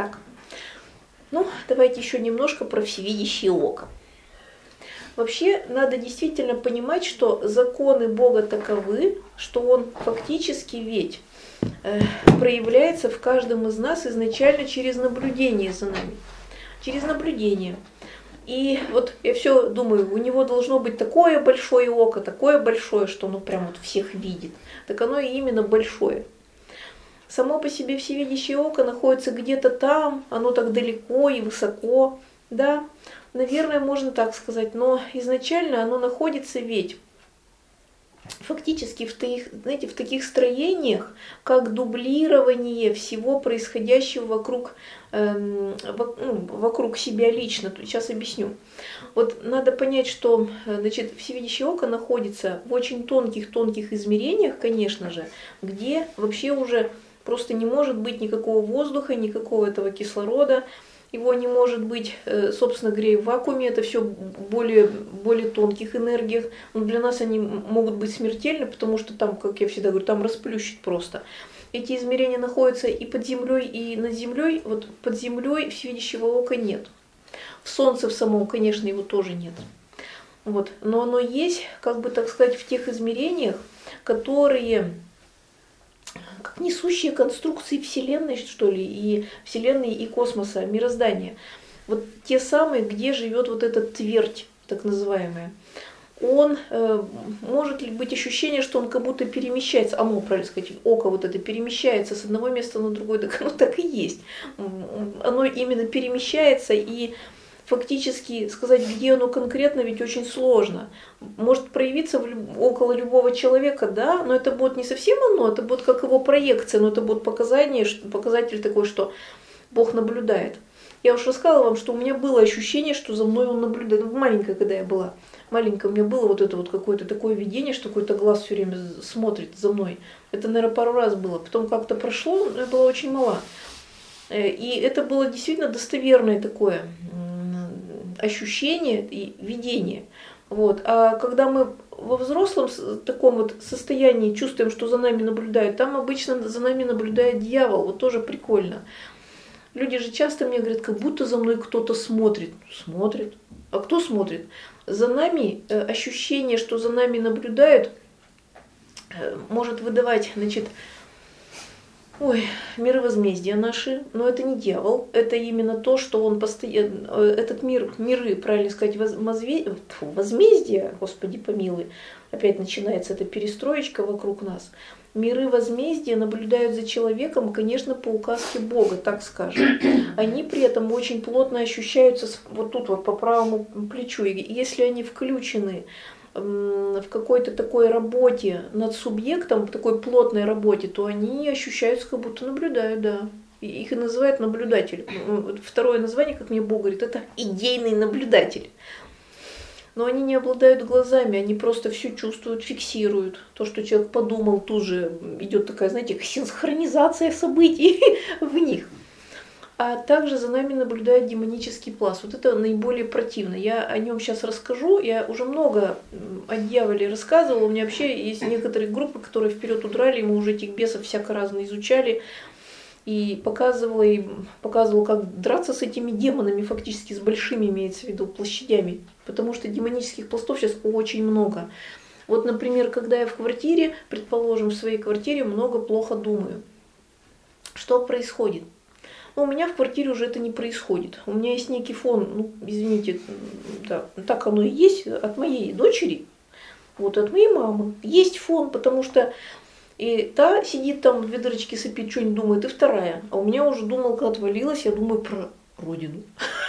Так, ну, давайте еще немножко про всевидящее око. Вообще, надо действительно понимать, что законы Бога таковы, что Он фактически ведь проявляется в каждом из нас изначально через наблюдение за нами. Через наблюдение. И вот я все думаю, у него должно быть такое большое око, такое большое, что оно прям вот всех видит. Так оно и именно большое. Само по себе всевидящее око находится где-то там, оно так далеко и высоко, да, наверное, можно так сказать, но изначально оно находится ведь фактически в таких строениях, как дублирование всего происходящего вокруг себя лично. Сейчас объясню. Вот надо понять, что всевидящее око находится в очень тонких измерениях, конечно же, где вообще уже просто не может быть никакого воздуха, никакого этого кислорода, его не может быть, собственно говоря, в вакууме, это все более тонких энергиях. Но для нас они могут быть смертельны, потому что там, как я всегда говорю, там расплющит просто. Эти измерения находятся и под землей, и над землей. Вот под землей всевидящего ока нет. В Солнце в самом, конечно, его тоже нет. Вот. Но оно есть, как бы так сказать, в тех измерениях, которые как несущие конструкции Вселенной, что ли, и Вселенной, и космоса, мироздания. Вот те самые, где живет вот эта твердь, так называемая. Он, может ли быть ощущение, что он как будто перемещается, оно, правильно сказать, око вот это перемещается с одного места на другое, так оно так и есть. Оно именно перемещается, и фактически сказать, где оно конкретно, ведь очень сложно. Может проявиться около любого человека, да, но это будет не совсем оно, это будет как его проекция, но это будет показатель такой, что Бог наблюдает. Я уж рассказала вам, что у меня было ощущение, что за мной он наблюдает. Маленькая, когда я была, маленькая, у меня было вот это вот какое-то такое видение, что какой-то глаз все время смотрит за мной. Это, наверное, пару раз было. Потом как-то прошло, но я была очень мала. И это было действительно достоверное такое ощущение и видение. Вот. А когда мы во взрослом таком вот состоянии чувствуем, что за нами наблюдают, там обычно за нами наблюдает дьявол. Вот тоже прикольно. Люди же часто мне говорят, как будто за мной кто-то смотрит. Смотрит. А кто смотрит? За нами ощущение, что за нами наблюдают, может выдавать, миры возмездия наши, но это не дьявол, это именно то, что он постоянно, этот миры, правильно сказать, возмездия, Господи помилуй, опять начинается эта перестроечка вокруг нас. Миры возмездия наблюдают за человеком, конечно, по указке Бога, так скажем. Они при этом очень плотно ощущаются вот тут вот по правому плечу, и если они включены в какой-то такой работе над субъектом, в такой плотной работе, то они ощущаются, как будто наблюдают, да. Их и называют наблюдатель. Второе название, как мне Бог говорит, это идейный наблюдатель. Но они не обладают глазами, они просто все чувствуют, фиксируют. То, что человек подумал, тут же идет такая, знаете, синхронизация событий в них. А также за нами наблюдает демонический пласт. Вот это наиболее противно. Я о нем сейчас расскажу. Я уже много о дьяволе рассказывала. У меня вообще есть некоторые группы, которые вперед удрали, мы уже этих бесов всяко разно изучали. И показывала, как драться с этими демонами, фактически с большими, имеется в виду, площадями. Потому что демонических пластов сейчас очень много. Вот, например, когда я в квартире, предположим, в своей квартире много плохо думаю. Что происходит? Но у меня в квартире уже это не происходит. У меня есть некий фон, извините, да, так оно и есть, от моей дочери, вот от моей мамы. Есть фон, потому что и та сидит там, две дырочки сопит, что-нибудь думает, и вторая. А у меня уже думалка отвалилась, я думаю про родину.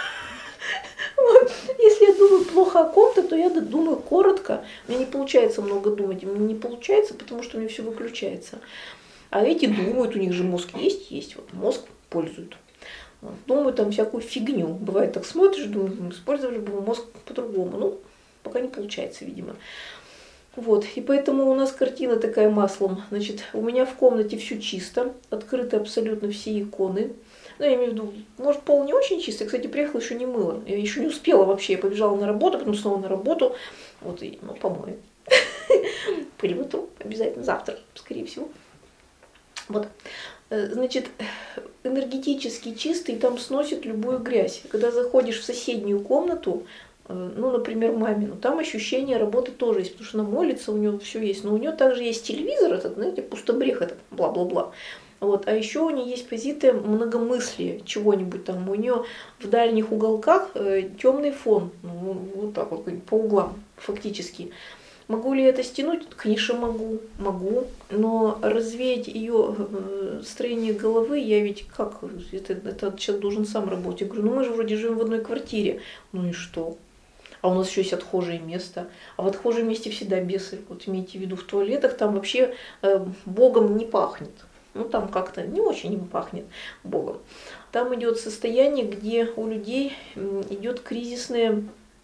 Если я думаю плохо о ком-то, то я думаю коротко. Мне не получается много думать. Мне не получается, потому что у меня все выключается. А эти думают, у них же мозг есть, вот мозг пользуют. Думаю там всякую фигню. Бывает так смотришь, думаю, использовали бы мозг по-другому. Ну, пока не получается, видимо. Вот, и поэтому у нас картина такая маслом. У меня в комнате все чисто, открыты абсолютно все иконы. Ну, я имею в виду, может, пол не очень чистый. Кстати, приехала, еще не мыла. Я еще не успела вообще. Я побежала на работу, потом снова на работу. Вот, и, помою. Пыль вытру обязательно завтра, скорее всего. Вот. Значит, энергетически чистый там сносит любую грязь. Когда заходишь в соседнюю комнату, ну, например, мамину, там ощущение работы тоже есть, потому что она молится, у нее все есть. Но у нее также есть телевизор, этот, знаете, пустобрех этот, бла-бла-бла. Вот. А еще у нее есть позиция многомыслия чего-нибудь там. У нее в дальних уголках темный фон, ну, вот так вот, по углам фактически. Могу ли я это стянуть? Конечно, могу. Но развеять ее строение головы, я ведь как? Это человек должен сам работать. Я говорю, ну мы же вроде живем в одной квартире. Ну и что? А у нас еще есть отхожее место. А в отхожем месте всегда бесы. Вот имейте в виду, в туалетах там вообще Богом не пахнет. Ну там как-то не очень им пахнет Богом. Там идет состояние, где у людей идет кризисное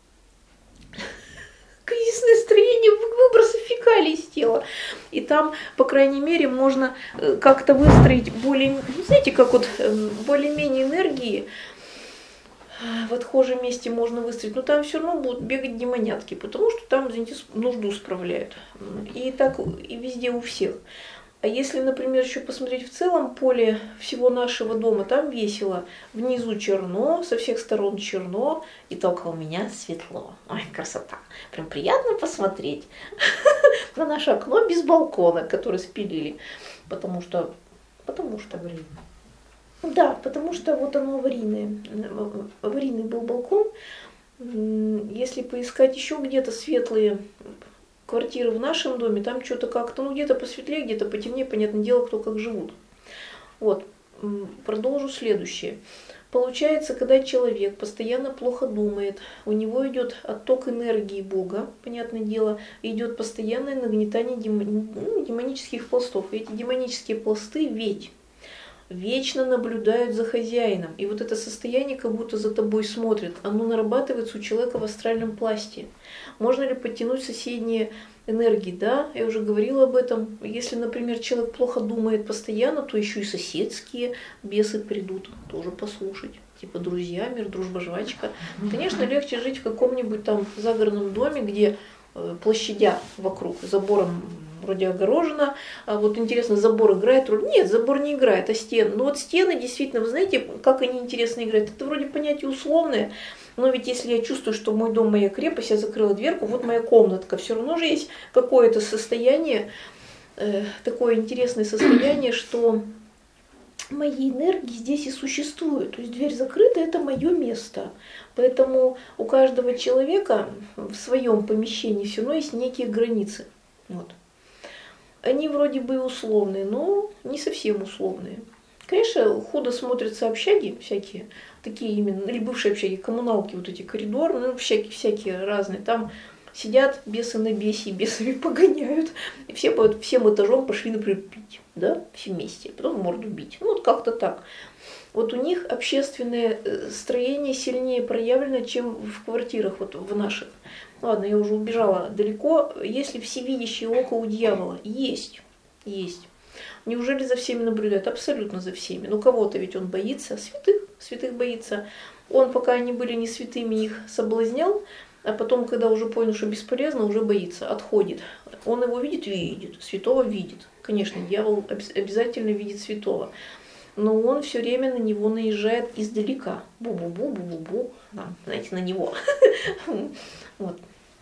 строение выброса фекалий из тела. И там, по крайней мере, можно как-то выстроить более, знаете, как вот более-менее энергии в отхожем месте можно выстроить, но там все равно будут бегать демонятки, потому что там, извините, нужду справляют. И так и везде у всех. А если, например, еще посмотреть в целом поле всего нашего дома, там весело. Внизу черно, со всех сторон черно, и только у меня светло. Ой, красота. Прям приятно посмотреть на наше окно без балкона, который спилили. Потому что, блин. Да, потому что вот оно аварийное. Аварийный был балкон. Если поискать еще где-то светлые квартиры в нашем доме, там что-то как-то, ну где-то посветлее, где-то потемнее, понятное дело, кто как живут. Вот, продолжу следующее. Получается, когда человек постоянно плохо думает, у него идет отток энергии Бога, понятное дело, идет постоянное нагнетание демонических пластов. И эти демонические пласты ведь вечно наблюдают за хозяином. И вот это состояние, как будто за тобой смотрит, оно нарабатывается у человека в астральном пласте. Можно ли подтянуть соседние энергии? Да, я уже говорила об этом. Если, например, человек плохо думает постоянно, то еще и соседские бесы придут тоже послушать. Типа друзья, мир, дружба, жвачка. Конечно, легче жить в каком-нибудь там загородном доме, где площадя вокруг забором вроде огорожено. А вот интересно, забор играет роль? Нет, забор не играет, а стены. Но вот стены действительно, вы знаете, как они интересно играют? Это вроде понятие условное, но ведь если я чувствую, что мой дом моя крепость, я закрыла дверку, вот моя комнатка, все равно же есть какое-то состояние, такое интересное состояние, что мои энергии здесь и существуют. То есть дверь закрыта, это мое место. Поэтому у каждого человека в своем помещении все равно есть некие границы. Вот. Они вроде бы условные, но не совсем условные. Конечно, худо смотрятся общаги всякие, такие именно, или бывшие общаги, коммуналки, вот эти коридоры, ну, всякие разные. Там сидят бесы на бесе, бесами погоняют. И все под всем этажом пошли, например, пить, да, все вместе, потом в морду бить. Ну, вот как-то так. Вот у них общественное строение сильнее проявлено, чем в квартирах, вот в наших. Ладно, я уже убежала далеко. Есть ли всевидящее око у дьявола? Есть. Неужели за всеми наблюдает? Абсолютно за всеми. Но кого-то ведь он боится, святых боится. Он, пока они были не святыми, их соблазнял, а потом, когда уже понял, что бесполезно, уже боится, отходит. Он его видит, святого видит. Конечно, дьявол обязательно видит святого. Но он все время на него наезжает издалека. Бу-бу-бу. Да, знаете, на него. Вот.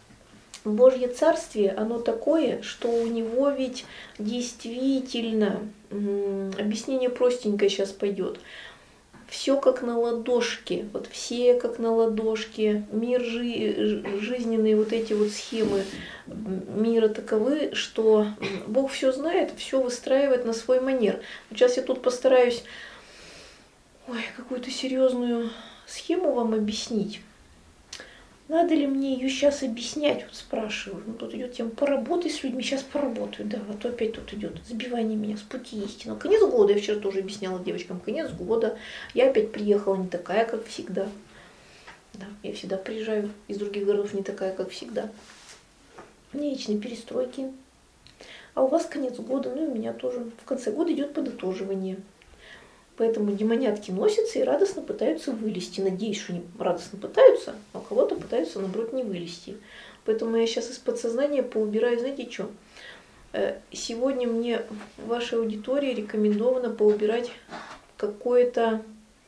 Божье царствие, оно такое, что у него ведь действительно, объяснение простенькое сейчас пойдет, все как на ладошке, вот все как на ладошке, мир жизненные вот эти вот схемы мира таковы, что Бог все знает, все выстраивает на свой манер. Сейчас я тут постараюсь какую-то серьезную схему вам объяснить. Надо ли мне ее сейчас объяснять, вот спрашиваю. Ну, тут идет тема, поработай с людьми, сейчас поработаю, да, а то опять тут идет сбивание меня с пути истины. Конец года, я вчера тоже объясняла девочкам, конец года, я опять приехала не такая, как всегда. Да, я всегда приезжаю из других городов не такая, как всегда. Вечные перестройки. А у вас конец года, ну и у меня тоже. В конце года идет подытоживание. Поэтому демонятки носятся и радостно пытаются вылезти. Надеюсь, что они радостно пытаются, а у кого-то пытаются, наоборот, не вылезти. Поэтому я сейчас из подсознания поубираю, знаете что? Сегодня мне в вашей аудитории рекомендовано поубирать какое-то...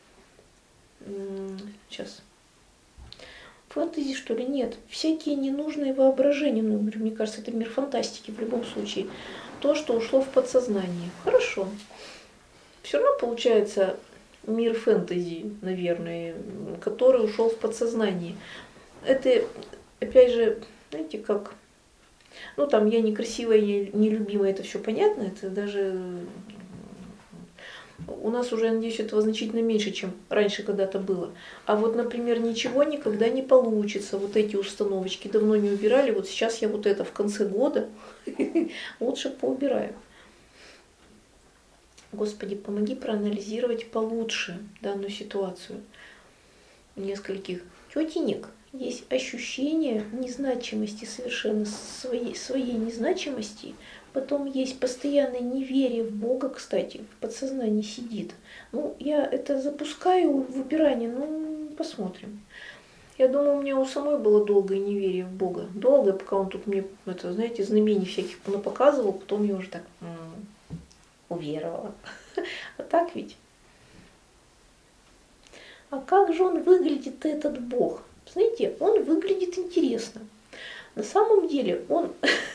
Сейчас. Фэнтези, что ли? Нет. Всякие ненужные воображения. Ну, мне кажется, это мир фантастики в любом случае. То, что ушло в подсознание. Хорошо. Все равно получается мир фэнтези, наверное, который ушел в подсознание. Это, опять же, знаете, как... Ну, там, я некрасивая, я нелюбимая, это все понятно. Это даже... У нас уже, я надеюсь, этого значительно меньше, чем раньше когда-то было. А вот, например, ничего никогда не получится. Вот эти установочки давно не убирали. Вот сейчас я вот это в конце года лучше поубираю. Господи, помоги проанализировать получше данную ситуацию. Нескольких тетенек есть ощущение незначимости, совершенно своей незначимости. Потом есть постоянное неверие в Бога, кстати, в подсознании сидит. Ну, я это запускаю в выбирание, ну, посмотрим. Я думаю, у меня у самой было долгое неверие в Бога. Долго, пока он тут мне, это, знаете, знамений всяких показывал, потом я уже так уверовала. А так ведь? А как же он выглядит, этот Бог? Знаете, он выглядит интересно. На самом деле он...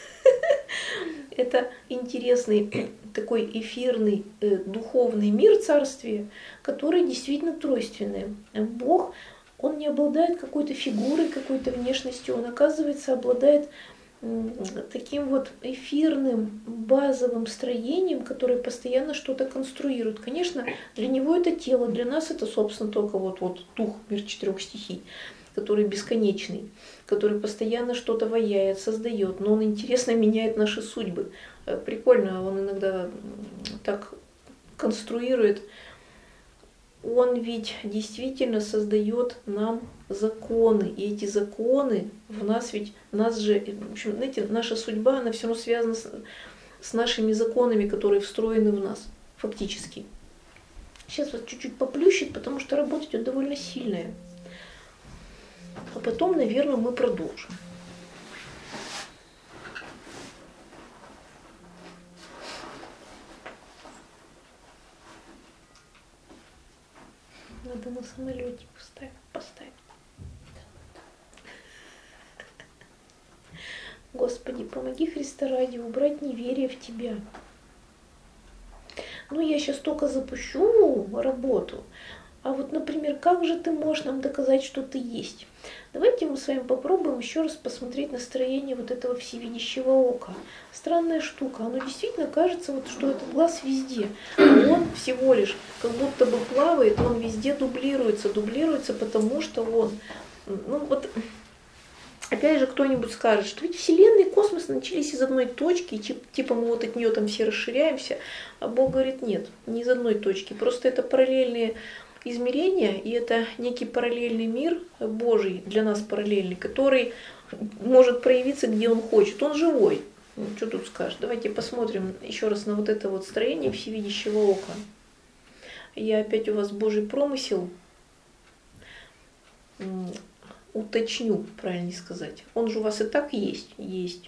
Это интересный такой эфирный духовный мир царствия, который действительно тройственный. Бог, он не обладает какой-то фигурой, какой-то внешностью, он, оказывается, обладает таким вот эфирным базовым строением, которое постоянно что-то конструирует. Конечно, для него это тело, для нас это, собственно, только вот дух, мир 4 стихий, который бесконечный, который постоянно что-то ваяет, создает, но он интересно меняет наши судьбы. Прикольно, он иногда так конструирует. Он ведь действительно создает нам законы, и эти законы в нас ведь, нас же, в общем, знаете, наша судьба, она все равно связана с нашими законами, которые встроены в нас, фактически. Сейчас вот чуть-чуть поплющит, потому что работа идет довольно сильная. А потом, наверное, мы продолжим. Надо на самолете поставить. Господи, помоги, Христа ради, убрать неверие в Тебя. Ну, я сейчас только запущу работу. А вот, например, как же ты можешь нам доказать, что ты есть? Давайте мы с вами попробуем еще раз посмотреть настроение вот этого всевидящего ока. Странная штука. Оно действительно кажется, вот, что этот глаз везде. А он всего лишь как будто бы плавает, он везде дублируется. Дублируется, потому что он... Ну вот, опять же, кто-нибудь скажет, что ведь Вселенная и космос начались из одной точки, и типа мы вот от нее там все расширяемся. А Бог говорит, нет, не из одной точки. Просто это параллельные измерения, и это некий параллельный мир Божий, для нас параллельный, который может проявиться, где он хочет. Он живой. Ну, что тут скажешь? Давайте посмотрим еще раз на вот это вот строение всевидящего ока. Я опять у вас Божий промысел уточню, правильно сказать. Он же у вас и так есть. Есть.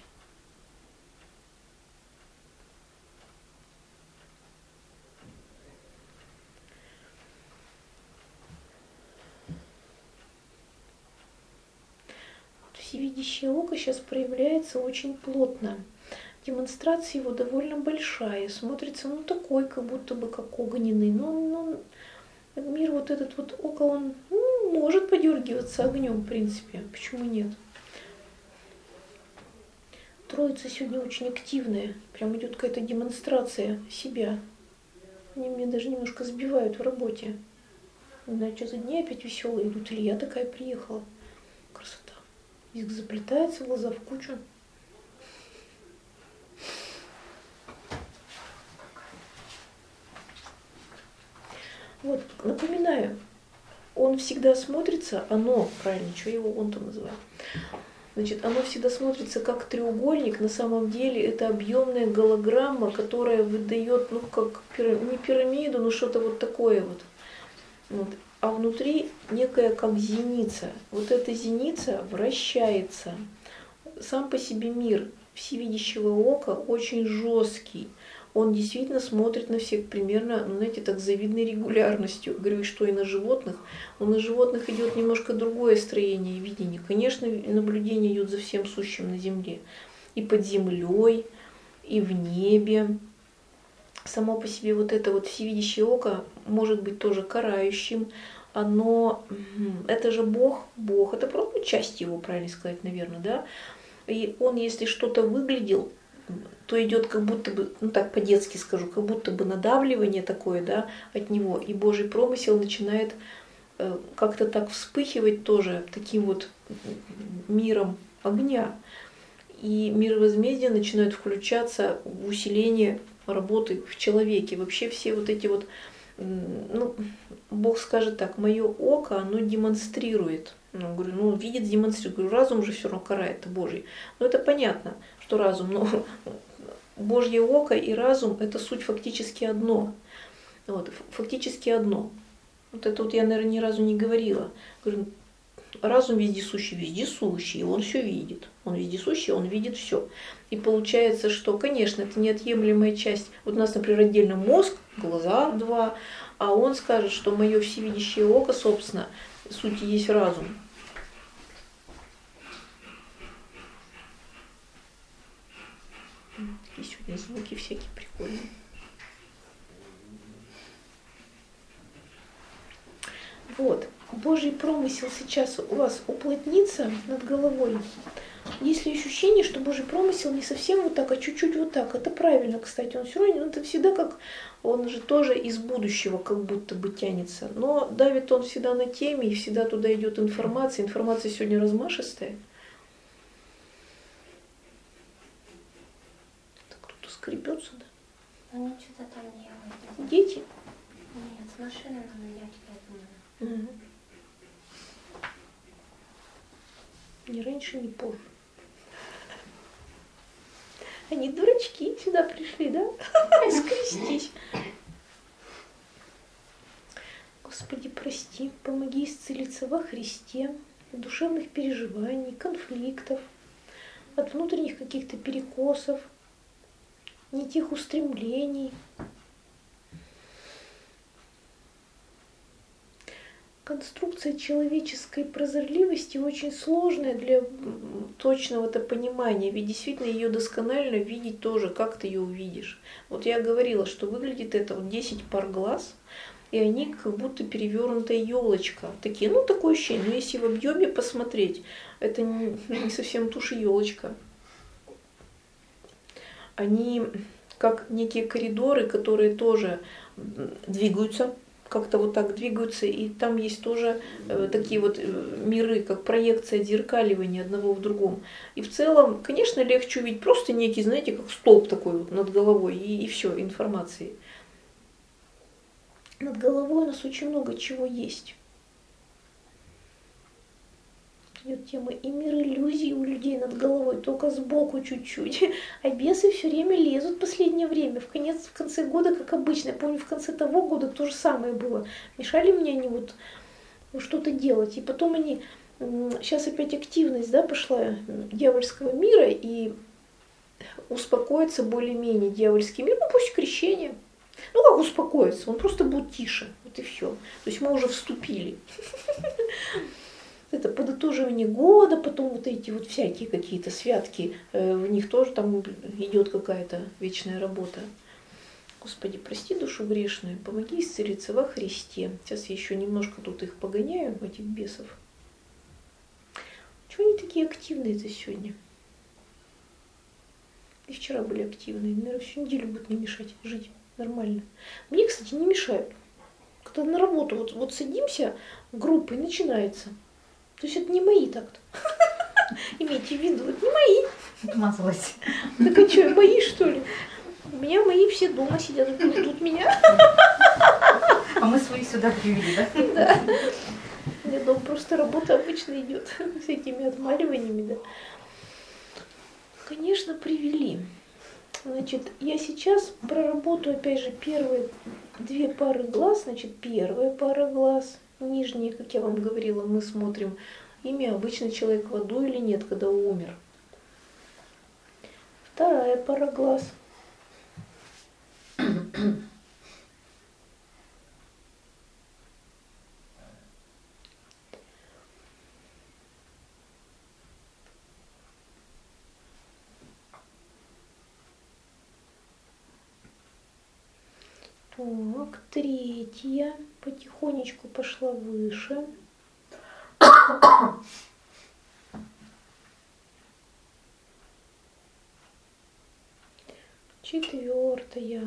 Всевидящее око сейчас проявляется очень плотно. Демонстрация его довольно большая. Смотрится, ну, такой, как будто бы как огненный. Но мир вот этот вот око, он может подергиваться огнем, в принципе. Почему нет? Троица сегодня очень активная. Прям идет какая-то демонстрация себя. Они меня даже немножко сбивают в работе. Не знаю, что за дни опять веселые идут. Или я такая приехала. Красота. Язык заплетается, глаза в кучу. Вот, напоминаю, он всегда смотрится, оно, правильно, что его он-то называет? Значит, оно всегда смотрится как треугольник, на самом деле это объемная голограмма, которая выдает, ну, как не пирамиду, но что-то вот такое вот. А внутри некая как зеница. Вот эта зеница вращается. Сам по себе мир всевидящего ока очень жесткий. Он действительно смотрит на всех примерно, ну, знаете, так с завидной регулярностью. Говорю, что и на животных. Но на животных идет немножко другое строение и видение. Конечно, наблюдение идет за всем сущим на земле. И под землей, и в небе. Само по себе вот это вот всевидящее око может быть тоже карающим. Это же Бог, это просто часть его, правильно сказать, наверное, да. И он, если что-то выглядел, то идет как будто бы, ну так по-детски скажу, как будто бы надавливание такое, да, от него. И Божий промысел начинает как-то так вспыхивать тоже таким вот миром огня. И мир возмездия начинает включаться в усиление работы в человеке. Вообще все вот эти вот, ну, Бог скажет так, мое око, оно демонстрирует. Ну, говорю, видит, демонстрирует. Говорю, разум же все равно карает, это Божий. Но это понятно, что разум, но Божье око и разум – это суть фактически одно. Вот, фактически одно. Вот это вот я, наверное, ни разу не говорила. Говорю, разум вездесущий, и он все видит. Он вездесущий, он видит все. И получается, что, конечно, это неотъемлемая часть. Вот у нас, например, отдельно мозг, глаза два, а он скажет, что мое всевидящее око, собственно, в сути есть разум. И сегодня звуки всякие прикольные. Вот. Божий промысел сейчас у вас уплотнится над головой. Есть ли ощущение, что Божий промысел не совсем вот так, а чуть-чуть вот так? Это правильно, кстати. Он все равно, это всегда как, он же тоже из будущего как будто бы тянется. Но давит он всегда на теме, и всегда туда идет информация. Информация сегодня размашистая. Так кто-то скребется, да? Они что-то там делают. Дети? Нет, с машины надо дядька, я думаю. Угу. Ни раньше, ни позже. Они дурачки сюда пришли, да? Скрестись. Господи, прости, помоги исцелиться во Христе от душевных переживаний, конфликтов, от внутренних каких-то перекосов, не тех устремлений. Конструкция человеческой прозорливости очень сложная для точного-то понимания, ведь действительно ее досконально видеть тоже, как ты ее увидишь. Вот я говорила, что выглядит это вот 10 пар глаз, и они как будто перевернутая елочка. Такие, такое ощущение, но если в объеме посмотреть, это не совсем тушь и елочка. Они как некие коридоры, которые тоже двигаются, как-то вот так двигаются, и там есть тоже такие вот миры, как проекция отзеркаливания одного в другом. И в целом, конечно, легче увидеть просто некий, знаете, как столб такой вот над головой, и все, информации. Над головой у нас очень много чего есть. Идет тема и мир иллюзий у людей над головой, только сбоку чуть-чуть. А бесы все время лезут в последнее время. В конце года, как обычно. Я помню, в конце того года то же самое было. Мешали мне они вот что-то делать. И потом они... Сейчас опять активность, да, пошла дьявольского мира, и успокоится более-менее дьявольский мир. Пусть крещение. Как успокоиться? Он просто будет тише. Вот и все. То есть мы уже вступили. Это подытоживание года, потом вот эти вот всякие какие-то святки, в них тоже там идет какая-то вечная работа. Господи, прости душу грешную, помоги исцелиться во Христе. Сейчас я еще немножко тут их погоняю, этих бесов. Чего они такие активные-то сегодня? И вчера были активные, наверное, всю неделю будут не мешать жить нормально. Мне, кстати, не мешают. Когда на работу вот садимся группой, начинается. То есть это не мои так-то. Имейте в виду, это не мои. Отмазалась. Так а что, мои что ли? У меня мои все дома сидят, ждут меня. А мы свои сюда привели, да? Да. У меня дома просто работа обычно идет. Всякими отмаливаниями, да. Конечно, привели. Значит, я сейчас проработаю, опять же, первые 2 пары глаз. Значит, первая пара глаз. Нижние, как я вам говорила, мы смотрим, ими обычно человек в аду или нет, когда умер. Вторая пара глаз. Так, третья потихонечку пошла выше. Четвертая.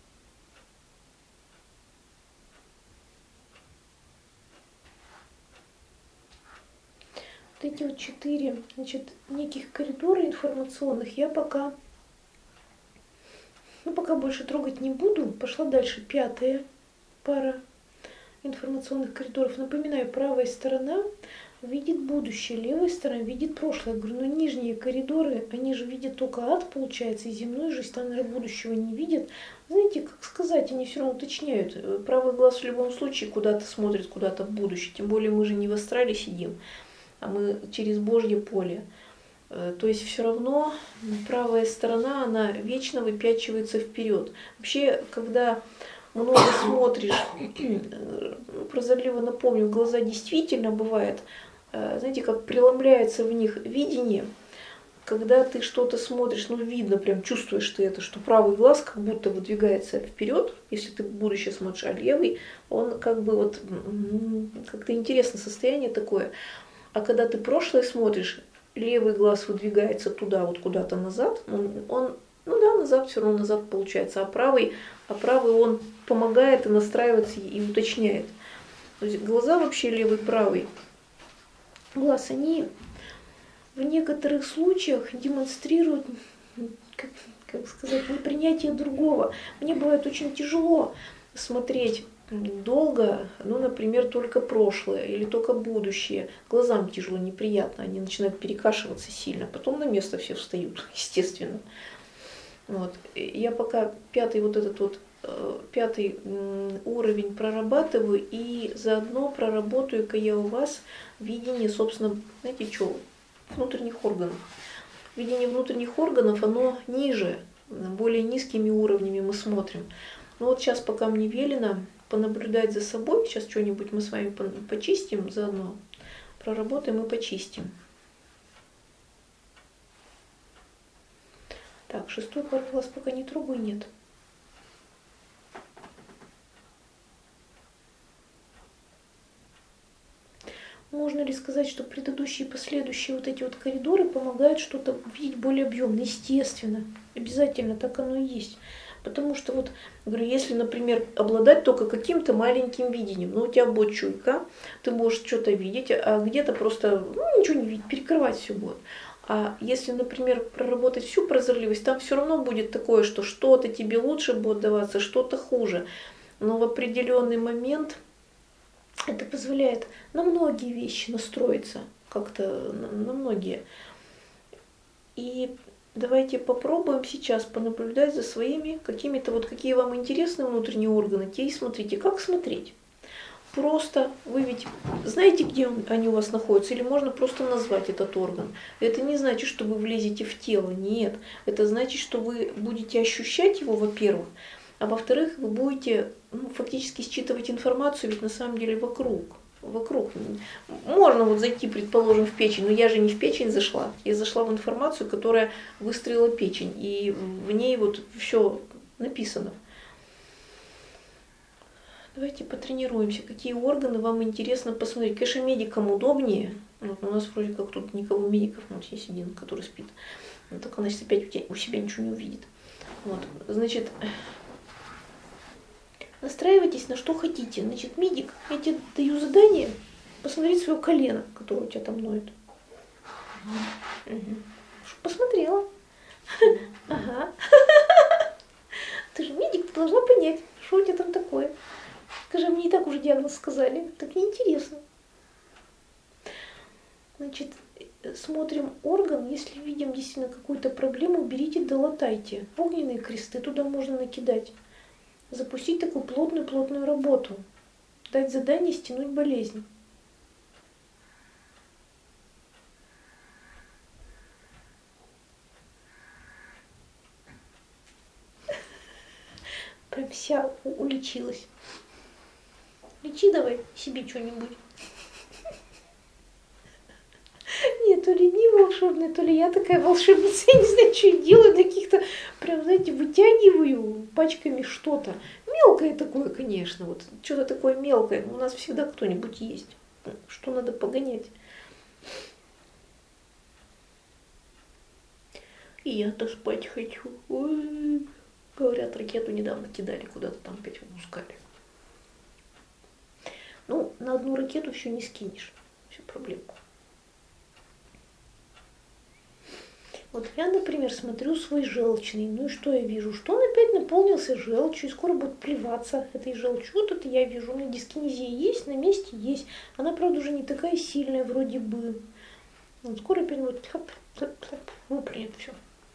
Вот эти вот 4, значит, неких коридора информационных я пока больше трогать не буду. Пошла дальше 5-я пара информационных коридоров. Напоминаю, правая сторона видит будущее, левая сторона видит прошлое. Я говорю, но нижние коридоры, они же видят только ад, получается, и земную жизнь, там, наверное, будущего не видят. Знаете, как сказать, они все равно уточняют. Правый глаз в любом случае куда-то смотрит, куда-то в будущее. Тем более мы же не в астрале сидим, а мы через Божье поле. То есть все равно правая сторона, она вечно выпячивается вперед. Вообще, когда много смотришь, прозорливо напомню, глаза действительно бывает, знаете, как преломляется в них видение, когда ты что-то смотришь, ну видно, прям чувствуешь ты это, что правый глаз как будто выдвигается вперед, если ты в будущее смотришь, а левый, он как бы вот, как-то интересное состояние такое. А когда ты прошлое смотришь, левый глаз выдвигается туда, вот куда-то назад, он ну да, назад все равно назад получается, а правый он помогает и настраивается и уточняет. То есть глаза вообще левый, правый глаз, они в некоторых случаях демонстрируют, как сказать, непринятие другого. Мне бывает очень тяжело смотреть долго, ну, например, только прошлое или только будущее. Глазам тяжело, неприятно, они начинают перекашиваться сильно, потом на место все встают, естественно. Вот. Я пока пятый уровень прорабатываю, и заодно проработаю-ка я у вас видение, собственно, знаете что, внутренних органов. Видение внутренних органов, оно ниже, более низкими уровнями мы смотрим. Но вот сейчас, пока мне велено понаблюдать за собой, сейчас что-нибудь мы с вами почистим заодно, проработаем и почистим. Так, 6-й пар глаз пока не трогаю, нет. Можно ли сказать, что предыдущие и последующие вот эти вот коридоры помогают что-то видеть более объемно? Естественно, обязательно так оно и есть. Потому что вот, говорю, если, например, обладать только каким-то маленьким видением, ну у тебя будет чуйка, ты можешь что-то видеть, а где-то просто ничего не видеть, перекрывать все будет. А если, например, проработать всю прозорливость, там все равно будет такое, что что-то тебе лучше будет даваться, что-то хуже. Но в определенный момент это позволяет на многие вещи настроиться, как-то на многие. И давайте попробуем сейчас понаблюдать за своими какими-то, вот какие вам интересны внутренние органы, те и смотрите. Как смотреть? Просто вы ведь знаете, где они у вас находятся, или можно просто назвать этот орган. Это не значит, что вы влезете в тело, нет. Это значит, что вы будете ощущать его, во-первых, а во-вторых, вы будете фактически считывать информацию, ведь на самом деле вокруг. Можно вот зайти, предположим, в печень, но я же не в печень зашла. Я зашла в информацию, которая выстроила печень, и в ней вот все написано. Давайте потренируемся, какие органы вам интересно посмотреть. Конечно, медикам удобнее. Вот у нас вроде как тут никого медиков, вот есть один, который спит. Так она сейчас опять у себя ничего не увидит. Вот, значит, настраивайтесь на что хотите. Значит, медик, я тебе даю задание посмотреть свое колено, которое у тебя там ноет. Посмотрела. Ага. Ты же медик, ты должна понять, что у тебя там такое. Скажи, мне и так уже диагноз сказали. Так неинтересно. Значит, смотрим орган. Если видим действительно какую-то проблему, берите, долатайте. Огненные кресты туда можно накидать. Запустить такую плотную работу. Дать задание стянуть болезнь. Прям вся уличилась. Лечи давай себе что-нибудь. Нет, то ли не волшебная, то ли я такая волшебница, я не знаю, что я делаю, каких-то, прям, знаете, вытягиваю пачками что-то. Мелкое такое, конечно, вот что-то такое мелкое, у нас всегда кто-нибудь есть, что надо погонять. И я-то спать хочу. Ой. Говорят, ракету недавно кидали куда-то там, опять выпускали. Ну, на одну ракету все не скинешь, всю проблему. Вот я, например, смотрю свой желчный, ну и что я вижу? Что он опять наполнился желчью и скоро будет плеваться этой желчью. Вот это я вижу, у меня дискинезия есть, на месте есть. Она, правда, уже не такая сильная вроде бы. Вот скоро опять вот выплюнет все.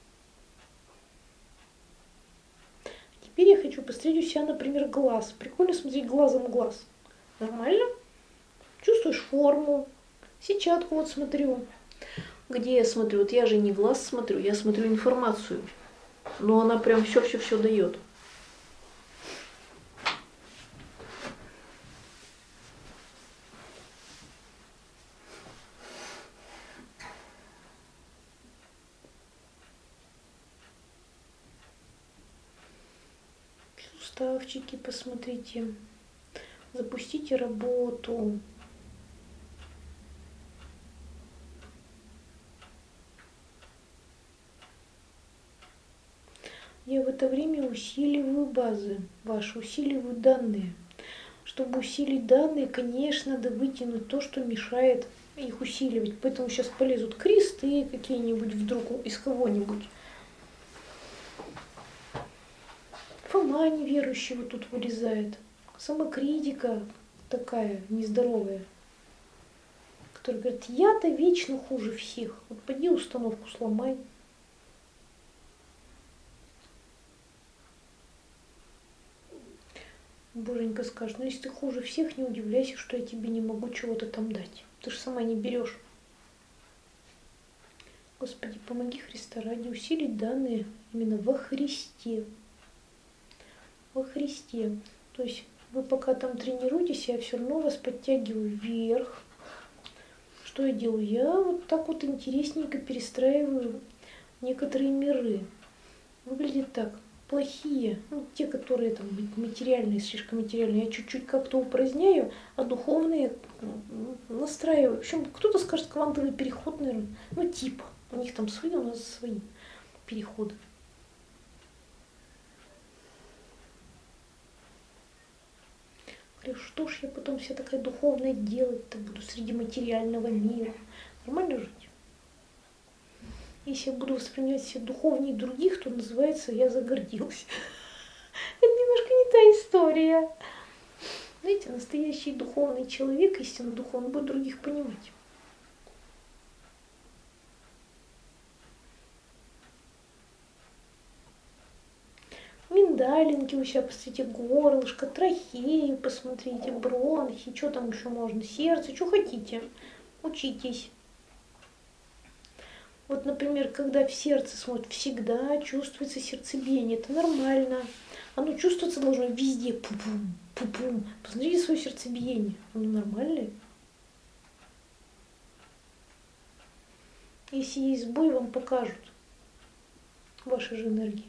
Теперь я хочу посмотреть у себя, например, глаз. Прикольно смотреть глазом в глаз. Нормально? Чувствуешь форму. Сетчатку вот смотрю. Где я смотрю? Вот я же не глаз смотрю, я смотрю информацию. Но она прям все дает. Суставчики посмотрите. Запустите работу. Я в это время усиливаю базы ваши, усиливаю данные. Чтобы усилить данные, конечно, надо вытянуть то, что мешает их усиливать. Поэтому сейчас полезут кресты какие-нибудь вдруг из кого-нибудь. Фома неверующий вот тут вылезает. Самокритика такая нездоровая, которая говорит, я-то вечно хуже всех. Вот пойди установку сломай. Боженька скажет, ну если ты хуже всех, не удивляйся, что я тебе не могу чего-то там дать. Ты же сама не берешь. Господи, помоги Христа ради усилить данные именно во Христе. Во Христе. То есть вы пока там тренируетесь, я все равно вас подтягиваю вверх. Что я делаю? Я вот так вот интересненько перестраиваю некоторые миры. Выглядит так. Плохие, ну, те, которые там материальные, слишком материальные, я чуть-чуть как-то упраздняю, а духовные настраиваю. В общем, кто-то скажет квантовый переход, наверное, ну типа, у них там свои, у нас свои переходы. Говорю, что ж я потом вся такая духовная делать-то буду среди материального мира? Нормально жить? Если я буду воспринимать себя духовнее других, то называется «я загордилась». Это немножко не та история. Знаете, настоящий духовный человек, истинно духовный, будет других понимать. Миндалинки у себя посмотрите, горлышко, трахею посмотрите, бронхи, что там еще можно, сердце, что хотите. Учитесь. Вот, например, когда в сердце смотрят, всегда чувствуется сердцебиение, это нормально. Оно чувствоваться должно везде, пу-пум, пу-пум. Посмотрите свое сердцебиение, оно нормальное. Если есть сбой, вам покажут ваши же энергии.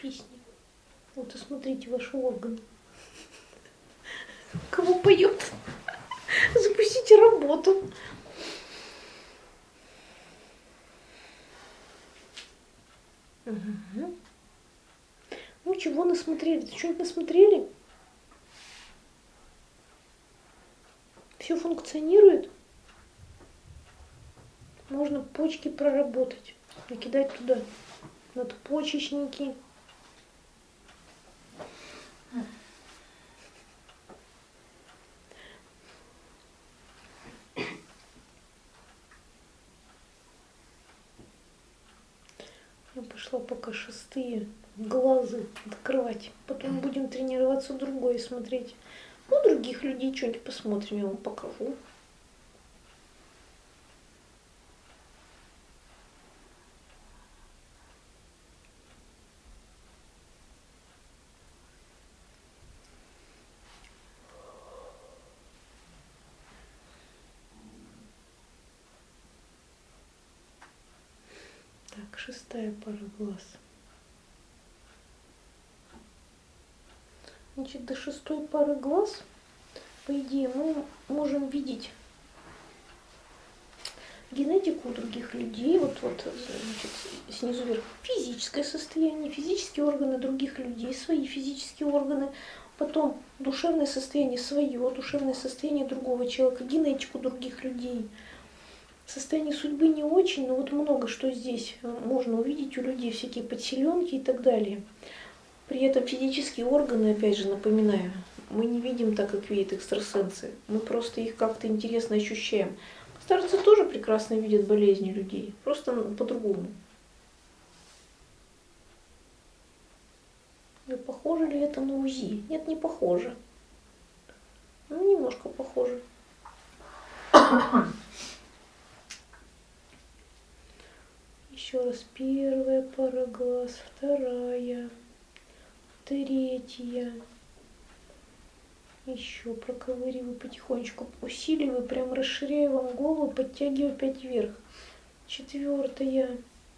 песни. Вот и смотрите ваши органы. Кого поет? Запустите работу. Угу. Ну, чего насмотрели? Что-нибудь насмотрели? Все функционирует? Можно почки проработать, накидать туда надпочечники. Я пошла пока шестые глазы открывать. Потом будем тренироваться другое смотреть. Ну, других людей что-нибудь посмотрим, я вам покажу. Так, шестая пара глаз. Значит, до шестой пары глаз, по идее, мы можем видеть генетику у других людей, значит, снизу вверх физическое состояние, физические органы других людей, свои физические органы, потом душевное состояние свое, душевное состояние другого человека, генетику других людей. Состояние судьбы не очень, но вот много что здесь можно увидеть у людей, всякие подселенки и так далее. При этом физические органы, опять же, напоминаю, мы не видим так, как видят экстрасенсы. Мы просто их как-то интересно ощущаем. Старцы тоже прекрасно видят болезни людей, просто по-другому. И похоже ли это на УЗИ? Нет, не похоже. Ну, немножко похоже. Еще раз, первая пара глаз, вторая, третья. Еще проковыриваю потихонечку, усиливаю, прям расширяю вам голову, подтягиваю опять вверх. Четвертая.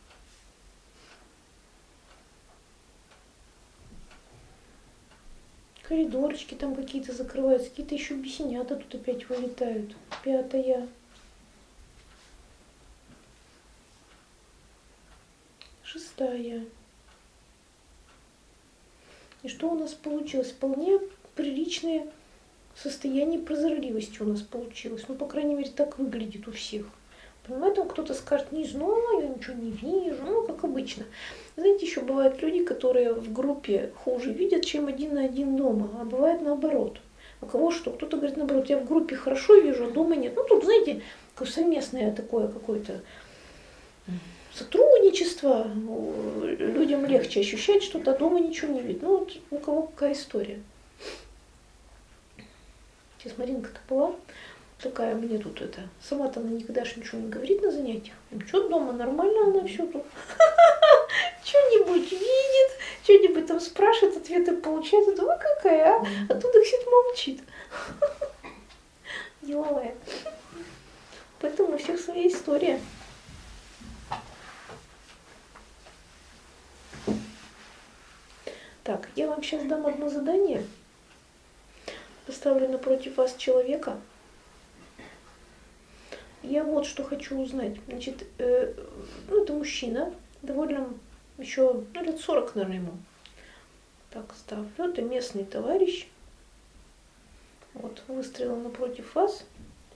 Коридорчики там какие-то закрываются, какие-то еще бесенята тут опять вылетают. Пятая. Шестая. И что у нас получилось? Вполне приличное состояние прозорливости у нас получилось. Ну, по крайней мере, так выглядит у всех. Поэтому кто-то скажет, не знаю, я ничего не вижу, ну, как обычно. Знаете, еще бывают люди, которые в группе хуже видят, чем один на один дома, а бывает наоборот. У кого что? Кто-то говорит, наоборот, я в группе хорошо вижу, а дома нет. Ну, тут, знаете, совместное такое какое-то сотрудничество, людям легче ощущать что-то, а дома ничего не видно. Ну, вот у кого какая история. Сейчас Маринка-то была такая, мне тут это, сама-то она никогда ж ничего не говорит на занятиях. Что дома нормально, она все тут что-нибудь видит, что-нибудь там спрашивает, ответы получает. Я думаю, какая, а? Оттуда сидит, молчит. Деловая. Поэтому у всех своя история. Так, я вам сейчас дам одно задание. Поставлю напротив вас человека. Я вот что хочу узнать. Значит, ну, это мужчина, довольно еще, ну, лет 40, наверное, ему. Так, ставлю. Это местный товарищ. Вот, выстрелил напротив вас.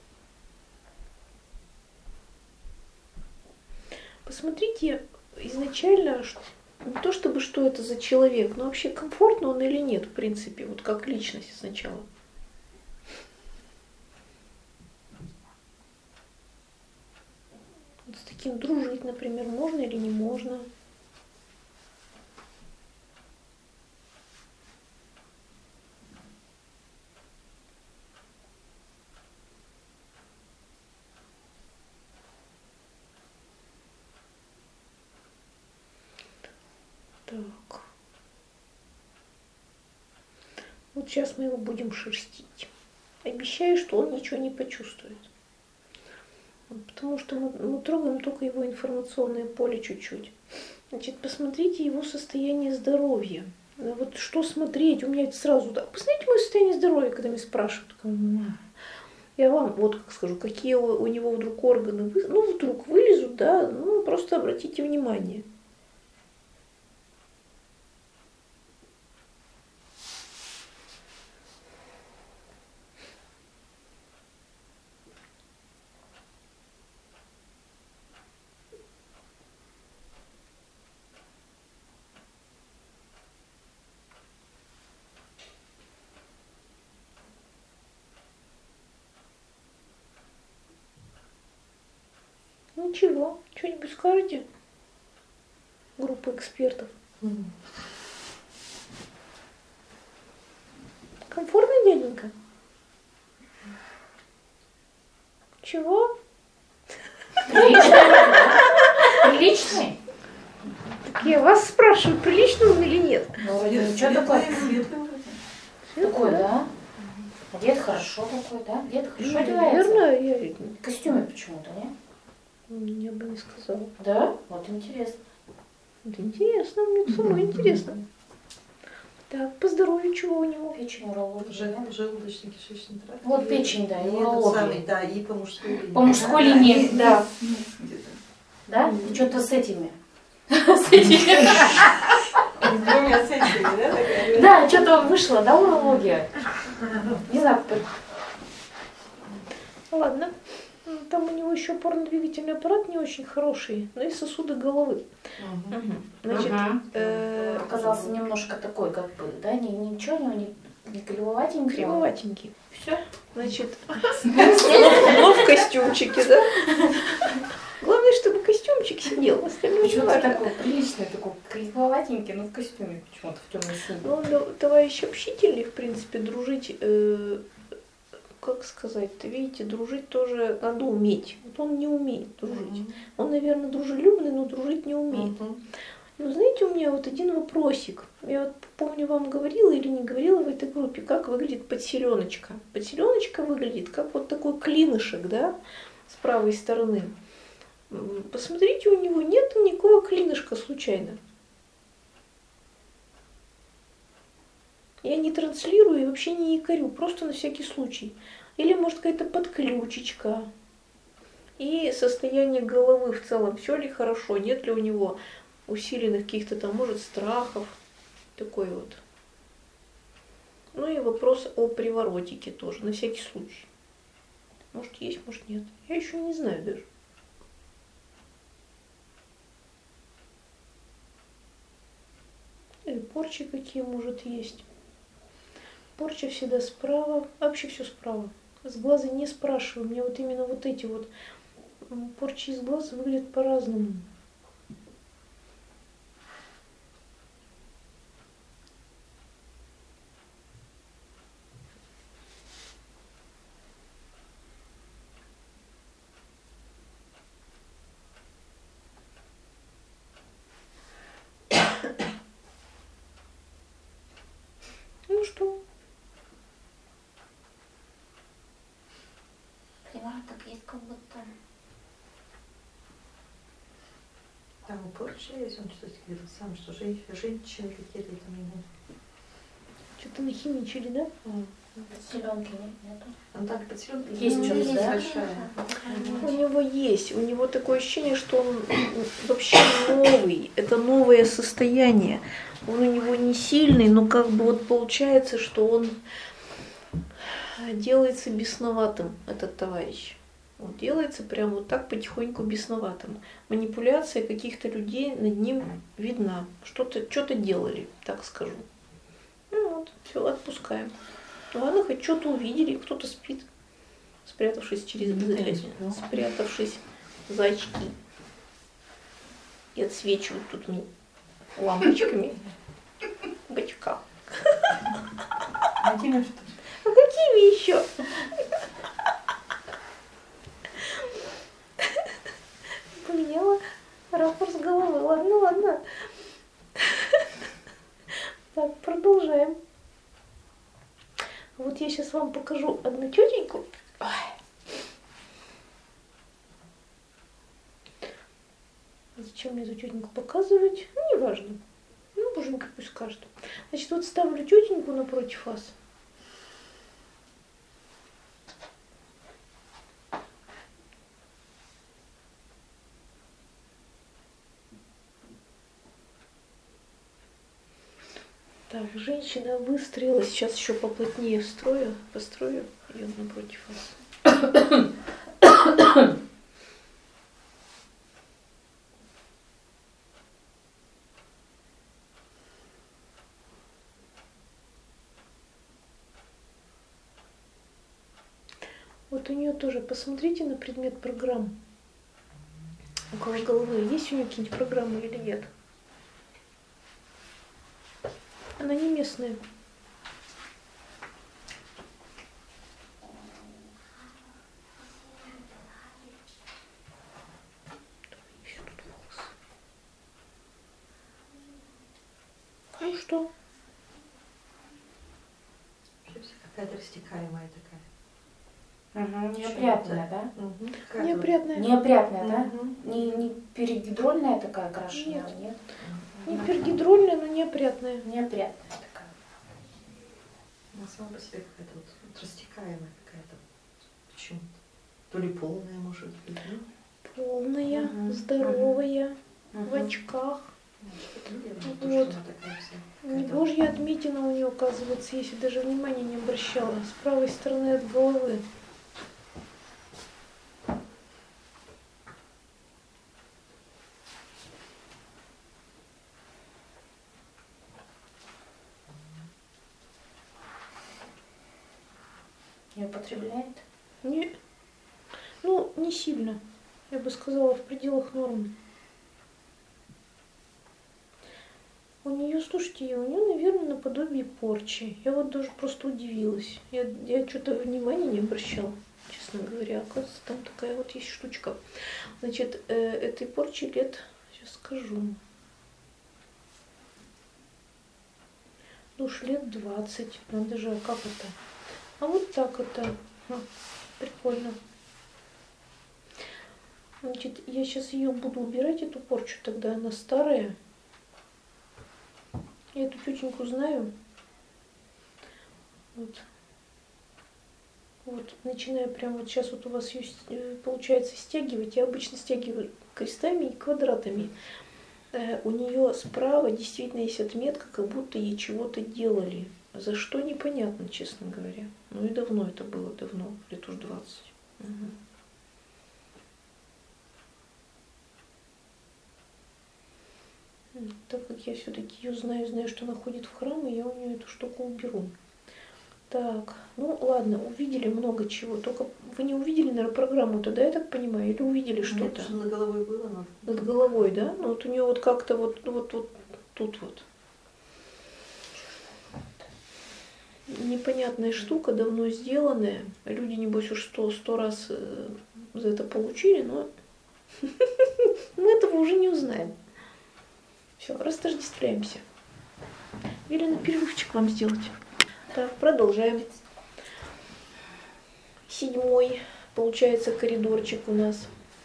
Посмотрите изначально, не то чтобы что это за человек, но вообще комфортно он или нет, в принципе, вот как личность сначала. Вот с таким дружить, например, можно или не можно. Так. Вот сейчас мы его будем шерстить. Обещаю, что он ничего не почувствует. Потому что мы трогаем только его информационное поле чуть-чуть. Значит, посмотрите его состояние здоровья. Вот что смотреть? У меня это сразу, да, посмотрите мое состояние здоровья, когда меня спрашивают. Я вам вот как скажу, какие у него вдруг органы, ну, вдруг вылезут, да, ну, просто обратите внимание. Ничего, что-нибудь скажете? Группа экспертов. Комфортный дяденька? Чего? Приличный? Так я вас спрашиваю, приличный он или нет? Ну, что такое? Такой, да? Одет хорошо такой, да? Одет хорошо одевается. Наверное, я... В костюме почему-то, не? Я бы не сказала. Да? Вот интересно. Это интересно, мне самое интересно. Так, по здоровью чего у него? Печень, урология. Желудочно-кишечный тракт. Вот печень, да, и И этот самый, урология. да, и по мужской линии. По мужской линии, да. Где-то. Да? И что-то с этими. С этими. С двумя сессиями, да, такая? Да, что-то вышло, да, урология? Не знаю, Ладно. Там у него еще опорно-двигательный аппарат не очень хороший, но и сосуды головы. Значит, оказался немножко такой, как бы, да, ничего, не кривоватенький. кривоватенький. Все. Значит, но в костюмчике, да? Главное, чтобы костюмчик сидел, остальное не Почему-то важно. такой приличный, такой кривоватенький, но в костюме почему-то, в темно-синем. Ну, он товарищ общительный, в принципе, дружить, как сказать-то, видите, дружить тоже надо уметь. Вот он не умеет дружить. Он, наверное, дружелюбный, но дружить не умеет. И вы знаете, у меня вот один вопросик. Я вот помню, вам говорила или не говорила в этой группе, как выглядит подселеночка. Подселеночка выглядит как вот такой клинышек, да, с правой стороны. Посмотрите, у него нет никакого клинышка случайно. Я не транслирую и вообще не якорю, просто на всякий случай. Или может какая-то подключечка. И состояние головы в целом, все ли хорошо, нет ли у него усиленных каких-то там, может, страхов. Такой вот. Ну и вопрос о приворотике тоже, на всякий случай. Может есть, может нет. Я еще не знаю даже. Или порчи какие, может, есть. Порча всегда справа, вообще все справа. С глаза не спрашиваю, мне вот именно вот эти вот порчи из глаза выглядят по-разному. Ну что? Привороток есть как будто. Там у порчи есть, он что-то говорил сам, что женщины какие-то там ему. Что-то нахимичили, да? Селенки нету. Он так подселенка. Есть что-то, да? Большая. У него есть. У него такое ощущение, что он вообще новый. Это новое состояние. Он у него не сильный, но как бы вот получается, что он делается бесноватым, этот товарищ. Он делается прям вот так потихоньку бесноватым. Манипуляция каких-то людей над ним видна. Что-то делали, так скажу. Ну вот, все, отпускаем. Ладно, хоть что-то увидели, кто-то спит, спрятавшись спрятавшись за очки. И отсвечивают тут мне лампочками в очках. Какими что? А какими еще? Поменяла ракурс головы. Ладно. Так, продолжаем. Вот я сейчас вам покажу одну тетеньку. Зачем мне эту тетеньку показывать? Ну, неважно. Ну, боженька пусть скажет. Значит, вот ставлю тетеньку напротив вас. Так, женщина выстроила. Сейчас еще поплотнее построю ее напротив вас. Вот у нее тоже, посмотрите на предмет программ. Около головы. Есть у нее какие-нибудь программы или нет? Она не местная. Ну что? Вообще вся какая-то растекаемая такая. Неопрятная, да? Угу. Неопрятная. Неопрятная, да? Мгм. Не перегидрольная такая окрашенная? Нет. Нет. Не пергидрольная, но неопрятная. Неопрятная такая. Она сама по себе какая-то вот растекаемая какая-то. Почему-то. То ли полная, может быть. Ну, Полная, Мгм. здоровая, в Мгм. очках. наверное, Вот. то, что она такая вся. Не какая-то. божья отметина у нее, оказывается, если даже внимания не обращала. С правой стороны от головы. Не употребляет? Не, ну, не сильно. Я бы сказала, в пределах нормы. У нее, слушайте, у нее, наверное, наподобие порчи. Я вот даже просто удивилась. Я что-то внимания не обращала, честно говоря. Оказывается, там такая вот есть штучка. Значит, этой порчи лет, сейчас скажу, ну уж лет 20. Надо же, а как это? А вот так это. Прикольно. Значит, я сейчас ее буду убирать, эту порчу, тогда она старая. Я эту тетеньку знаю. Вот. Вот, начиная прямо вот сейчас вот у вас ее получается стягивать. Я обычно стягиваю крестами и квадратами. У нее справа действительно есть отметка, как будто ей чего-то делали. За что непонятно, честно говоря. Ну и давно это было, давно, лет уж 20. Угу. Так как я все-таки ее знаю, что она ходит в храм, и я у нее эту штуку уберу. Так, ну ладно, увидели много чего. Только вы не увидели, наверное, программу-то, да, я так понимаю? Или увидели что-то? Что над головой было, но... Над головой, да? Ну вот у нее вот как-то вот тут вот. Непонятная штука, давно сделанная. Люди, небось, уж сто раз за это получили, но мы этого уже не узнаем. Все, растождествляемся. Велено перерывчик вам сделать. Так, продолжаем. 7-й, получается, коридорчик у нас.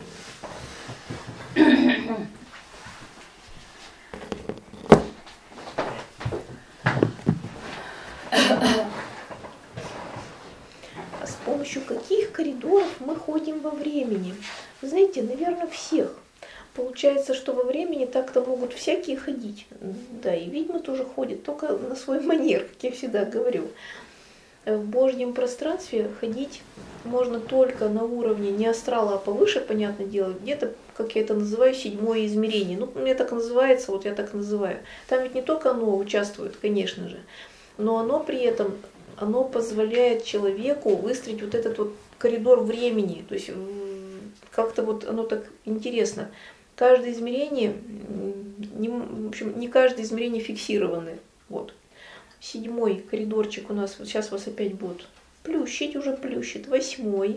А с помощью каких коридоров мы ходим во времени? Вы знаете, наверное, всех. Получается, что во времени так-то могут всякие ходить. Да, и ведьмы тоже ходят, только на свой манер, как я всегда говорю. В Божьем пространстве ходить можно только на уровне не астрала, а повыше, понятное дело, где-то, как я это называю, 7-е измерение. Ну, мне так называется, вот я так называю. Там ведь не только оно участвует, конечно же, но оно при этом, оно позволяет человеку выстроить вот этот вот коридор времени. То есть как-то вот оно так интересно. Каждое измерение, в общем, не каждое измерение фиксированы. Вот. 7-й коридорчик у нас, вот сейчас вас опять будут плющить, уже плющит. 8-й.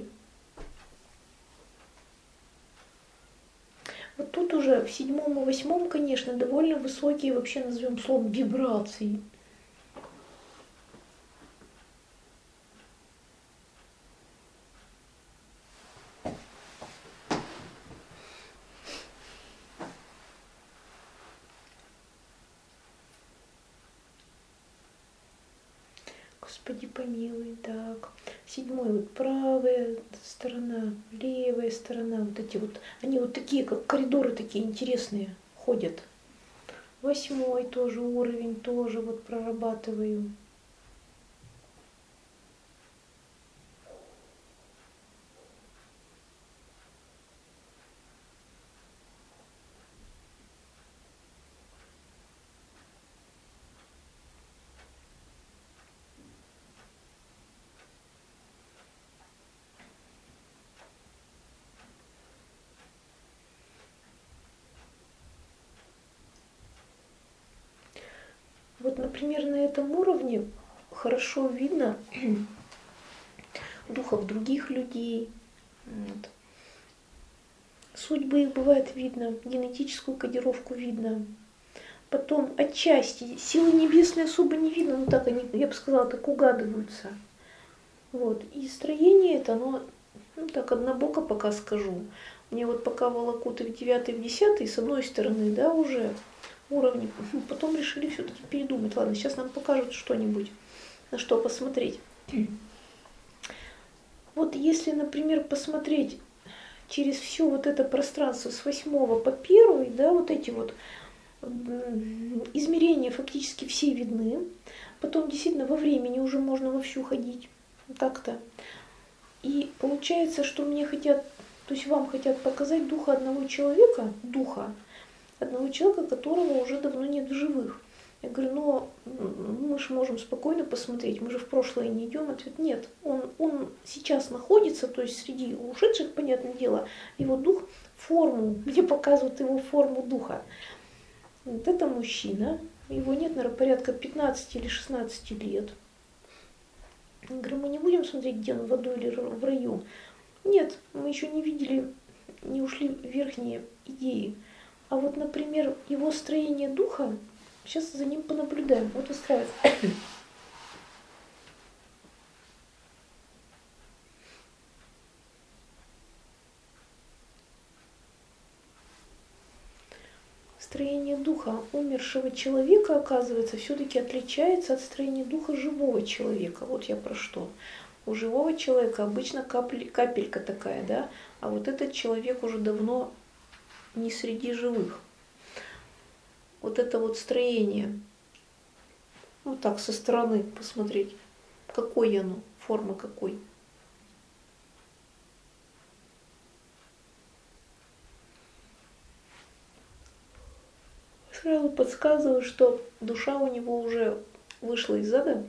Вот тут уже в 7-м и 8-м, конечно, довольно высокие, вообще назовем словом, вибрации. Господи помилуй, так. 7 вот правая сторона, левая сторона, вот эти вот, они вот такие, как коридоры такие интересные ходят. 8 тоже уровень, тоже вот прорабатываю. Вот, например, на этом уровне хорошо видно духов других людей. Вот. Судьбы их бывает видно, генетическую кодировку видно. Потом отчасти силы небесные особо не видно, но так они, я бы сказала, так угадываются. Вот. И строение это, оно, ну так однобоко пока скажу. Мне вот пока волокут и в 9, и в 10, с одной стороны, да, уже уровни. Потом решили все-таки передумать. Ладно, сейчас нам покажут что-нибудь, на что посмотреть. Вот если, например, посмотреть через все вот это пространство с 8 по 1, да, вот эти вот измерения фактически все видны. Потом действительно во времени уже можно вовсю ходить. Так-то. И получается, что мне хотят, то есть вам хотят показать духа одного человека, которого уже давно нет в живых. Я говорю, но мы же можем спокойно посмотреть, мы же в прошлое не идем. Ответ нет, он сейчас находится, то есть среди ушедших, понятное дело, его дух, форму, мне показывают его форму духа. Вот это мужчина, его нет, наверное, порядка 15 или 16 лет. Я говорю, мы не будем смотреть, где он, в аду или в раю. Нет, мы еще не видели, не ушли в верхние идеи. А вот, например, его строение духа, сейчас за ним понаблюдаем. Вот выстраивается. Строение духа умершего человека, оказывается, все-таки отличается от строения духа живого человека. Вот я про что. У живого человека обычно капелька такая, да, а вот этот человек уже давно не среди живых. Вот это вот строение, вот так со стороны посмотреть, какое оно, форма какой. Сразу подсказываю, что душа у него уже вышла из ада.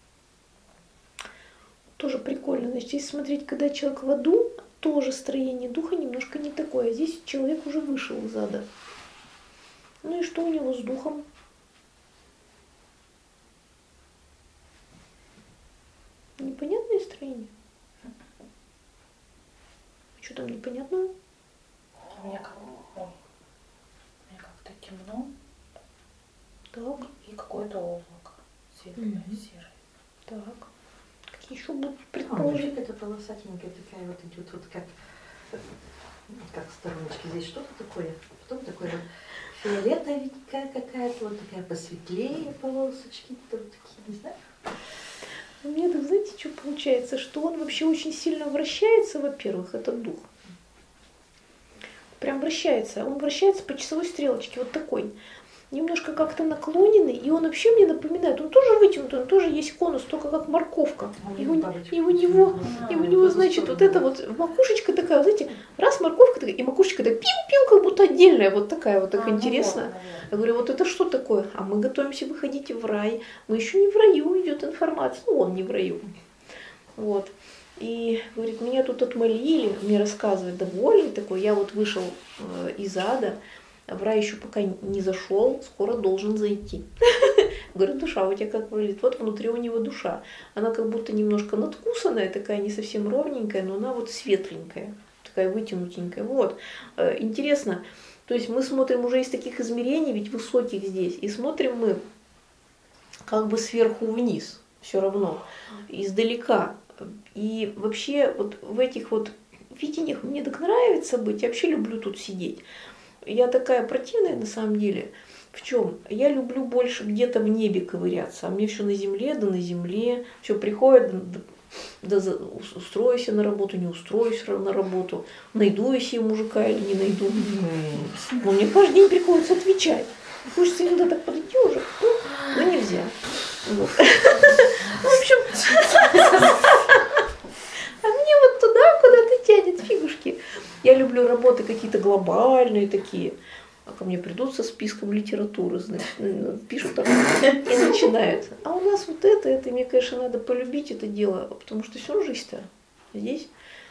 Тоже прикольно. Значит, если смотреть, когда человек в аду, тоже строение духа немножко не такое. А здесь человек уже вышел из ада. Ну и что у него с духом? Непонятное строение? Что там непонятного? У меня как-то темно. Так. И какое-то облако. Светлое, серое. Так. Какие еще будут Вообще предположения? какая-то полосатенькая такая вот идет, вот как стороночки. Здесь что-то такое. Потом такое вот фиолетовенькая какая-то, вот такая посветлее полосочки. Вот такие, не знаю. У меня так, знаете, что получается? Что он вообще очень сильно вращается, во-первых, этот дух. Прям вращается. Он вращается по часовой стрелочке, вот такой. Немножко как-то наклоненный, и он вообще мне напоминает, он тоже вытянутый, он тоже есть конус, только как морковка. И у него, значит, вот это вот макушечка такая, знаете, раз морковка такая, и макушечка такая пиу-пиу, как будто отдельная, вот такая вот, так интересно. Я говорю, вот это что такое? А мы готовимся выходить в рай. Мы еще не в раю, идет информация. Ну, он не в раю. Вот. И говорит, меня тут отмолили, мне рассказывает, довольный такой, я вот вышел из ада, в рай еще пока не зашел, скоро должен зайти. Говорю, душа у тебя как выглядит? Вот внутри у него душа. Она как будто немножко надкусанная, такая не совсем ровненькая, но она вот светленькая, такая вытянутенькая. Вот. Интересно. То есть мы смотрим уже из таких измерений, ведь высоких здесь, и смотрим мы как бы сверху вниз, все равно, издалека. И вообще вот в этих вот видениях мне так нравится быть, я вообще люблю тут сидеть. Я такая противная на самом деле. В чем? Я люблю больше где-то в небе ковыряться, а мне все на земле, да на земле, все приходит, да устроюсь я на работу, не устроюсь на работу, найду я себе мужика или не найду. Но мне каждый день приходится отвечать. Хочется иногда так подойти уже, но нельзя. Вот. В общем, а мне вот туда куда-то тянет фигушки. Я люблю работы какие-то глобальные такие. А ко мне придут со списком литературы, значит, пишут там и начинают. А у нас вот это, мне, конечно, надо полюбить это дело, потому что всю жизнь-то здесь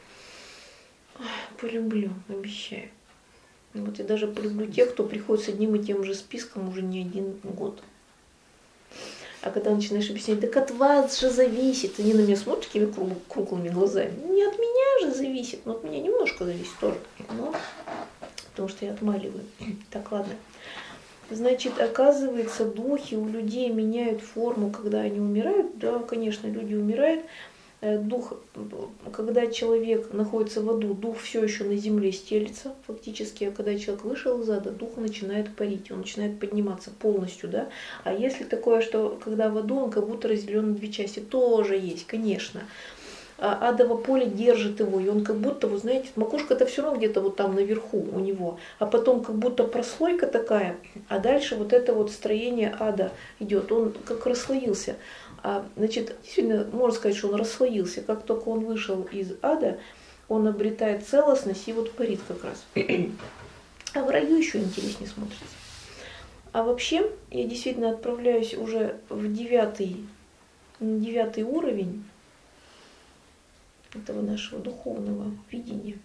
полюблю, обещаю. Вот я даже полюблю тех, кто приходит с одним и тем же списком уже не один год. А когда начинаешь объяснять, так от вас же зависит, они на меня смотрят такими круглыми глазами. Не от меня же зависит, но от меня немножко зависит тоже. Но, потому что я отмаливаю. Так, ладно. Значит, оказывается, духи у людей меняют форму, когда они умирают. Да, конечно, люди умирают. Дух, когда человек находится в аду, дух все еще на земле стелится фактически, а когда человек вышел из ада, дух начинает парить, он начинает подниматься полностью, да. А если такое, что когда в аду, он как будто разделен на две части, тоже есть, конечно. А адово поле держит его, и он как будто, вы знаете, макушка-то все равно где-то вот там наверху у него, а потом как будто прослойка такая, а дальше вот это вот строение ада идет, он как расслоился. Значит, действительно, можно сказать, что он расслоился. Как только он вышел из ада, он обретает целостность и вот парит как раз. А в раю еще интереснее смотрится. А вообще, я действительно отправляюсь уже в девятый уровень этого нашего духовного видения.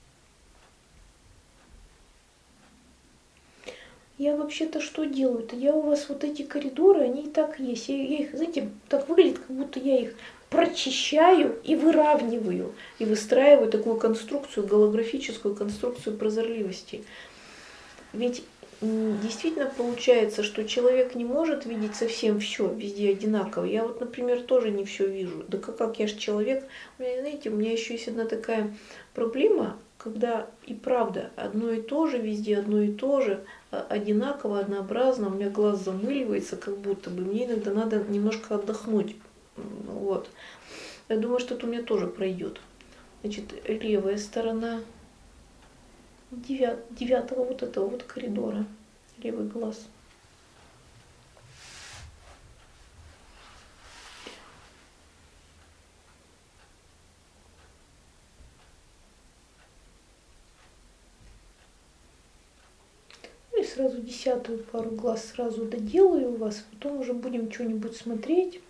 Я вообще-то что делаю-то? Я у вас вот эти коридоры, они и так есть. Я их, знаете, так выглядит, как будто я их прочищаю и выравниваю. И выстраиваю такую конструкцию, голографическую конструкцию прозорливости. Ведь действительно получается, что человек не может видеть совсем все везде одинаково. Я вот, например, тоже не все вижу. Да как я же человек. Знаете, у меня еще есть одна такая проблема, когда и правда одно и то же, везде одно и то же, одинаково, однообразно, у меня глаз замыливается, как будто бы. Мне иногда надо немножко отдохнуть. Вот. Я думаю, что это у меня тоже пройдет. Значит, левая сторона девятого вот этого вот коридора, левый глаз. И сразу 10-ю пару глаз сразу доделаю у вас, потом уже будем что-нибудь смотреть.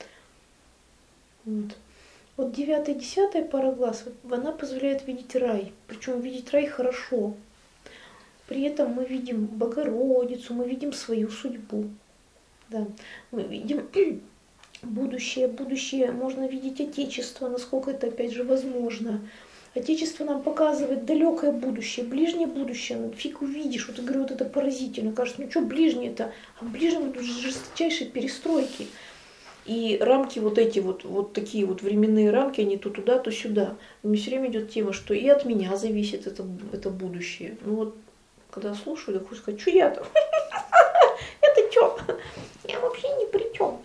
Вот 9-я, 10-я пара глаз, она позволяет видеть рай. Причем видеть рай хорошо. При этом мы видим Богородицу, мы видим свою судьбу. Да. Мы видим будущее, можно видеть Отечество, насколько это опять же возможно. Отечество нам показывает далекое будущее, ближнее будущее. Ну, фиг увидишь. Вот я говорю, вот это поразительно. Кажется, ну что ближнее-то? А в ближнем это жесточайшие перестройки. И рамки вот эти вот такие вот временные рамки, они то туда, то сюда. У меня все время идет тема, что и от меня зависит это будущее. Ну вот, когда слушаю, так хочу сказать, что я-то? Это что? Я вообще ни при чем.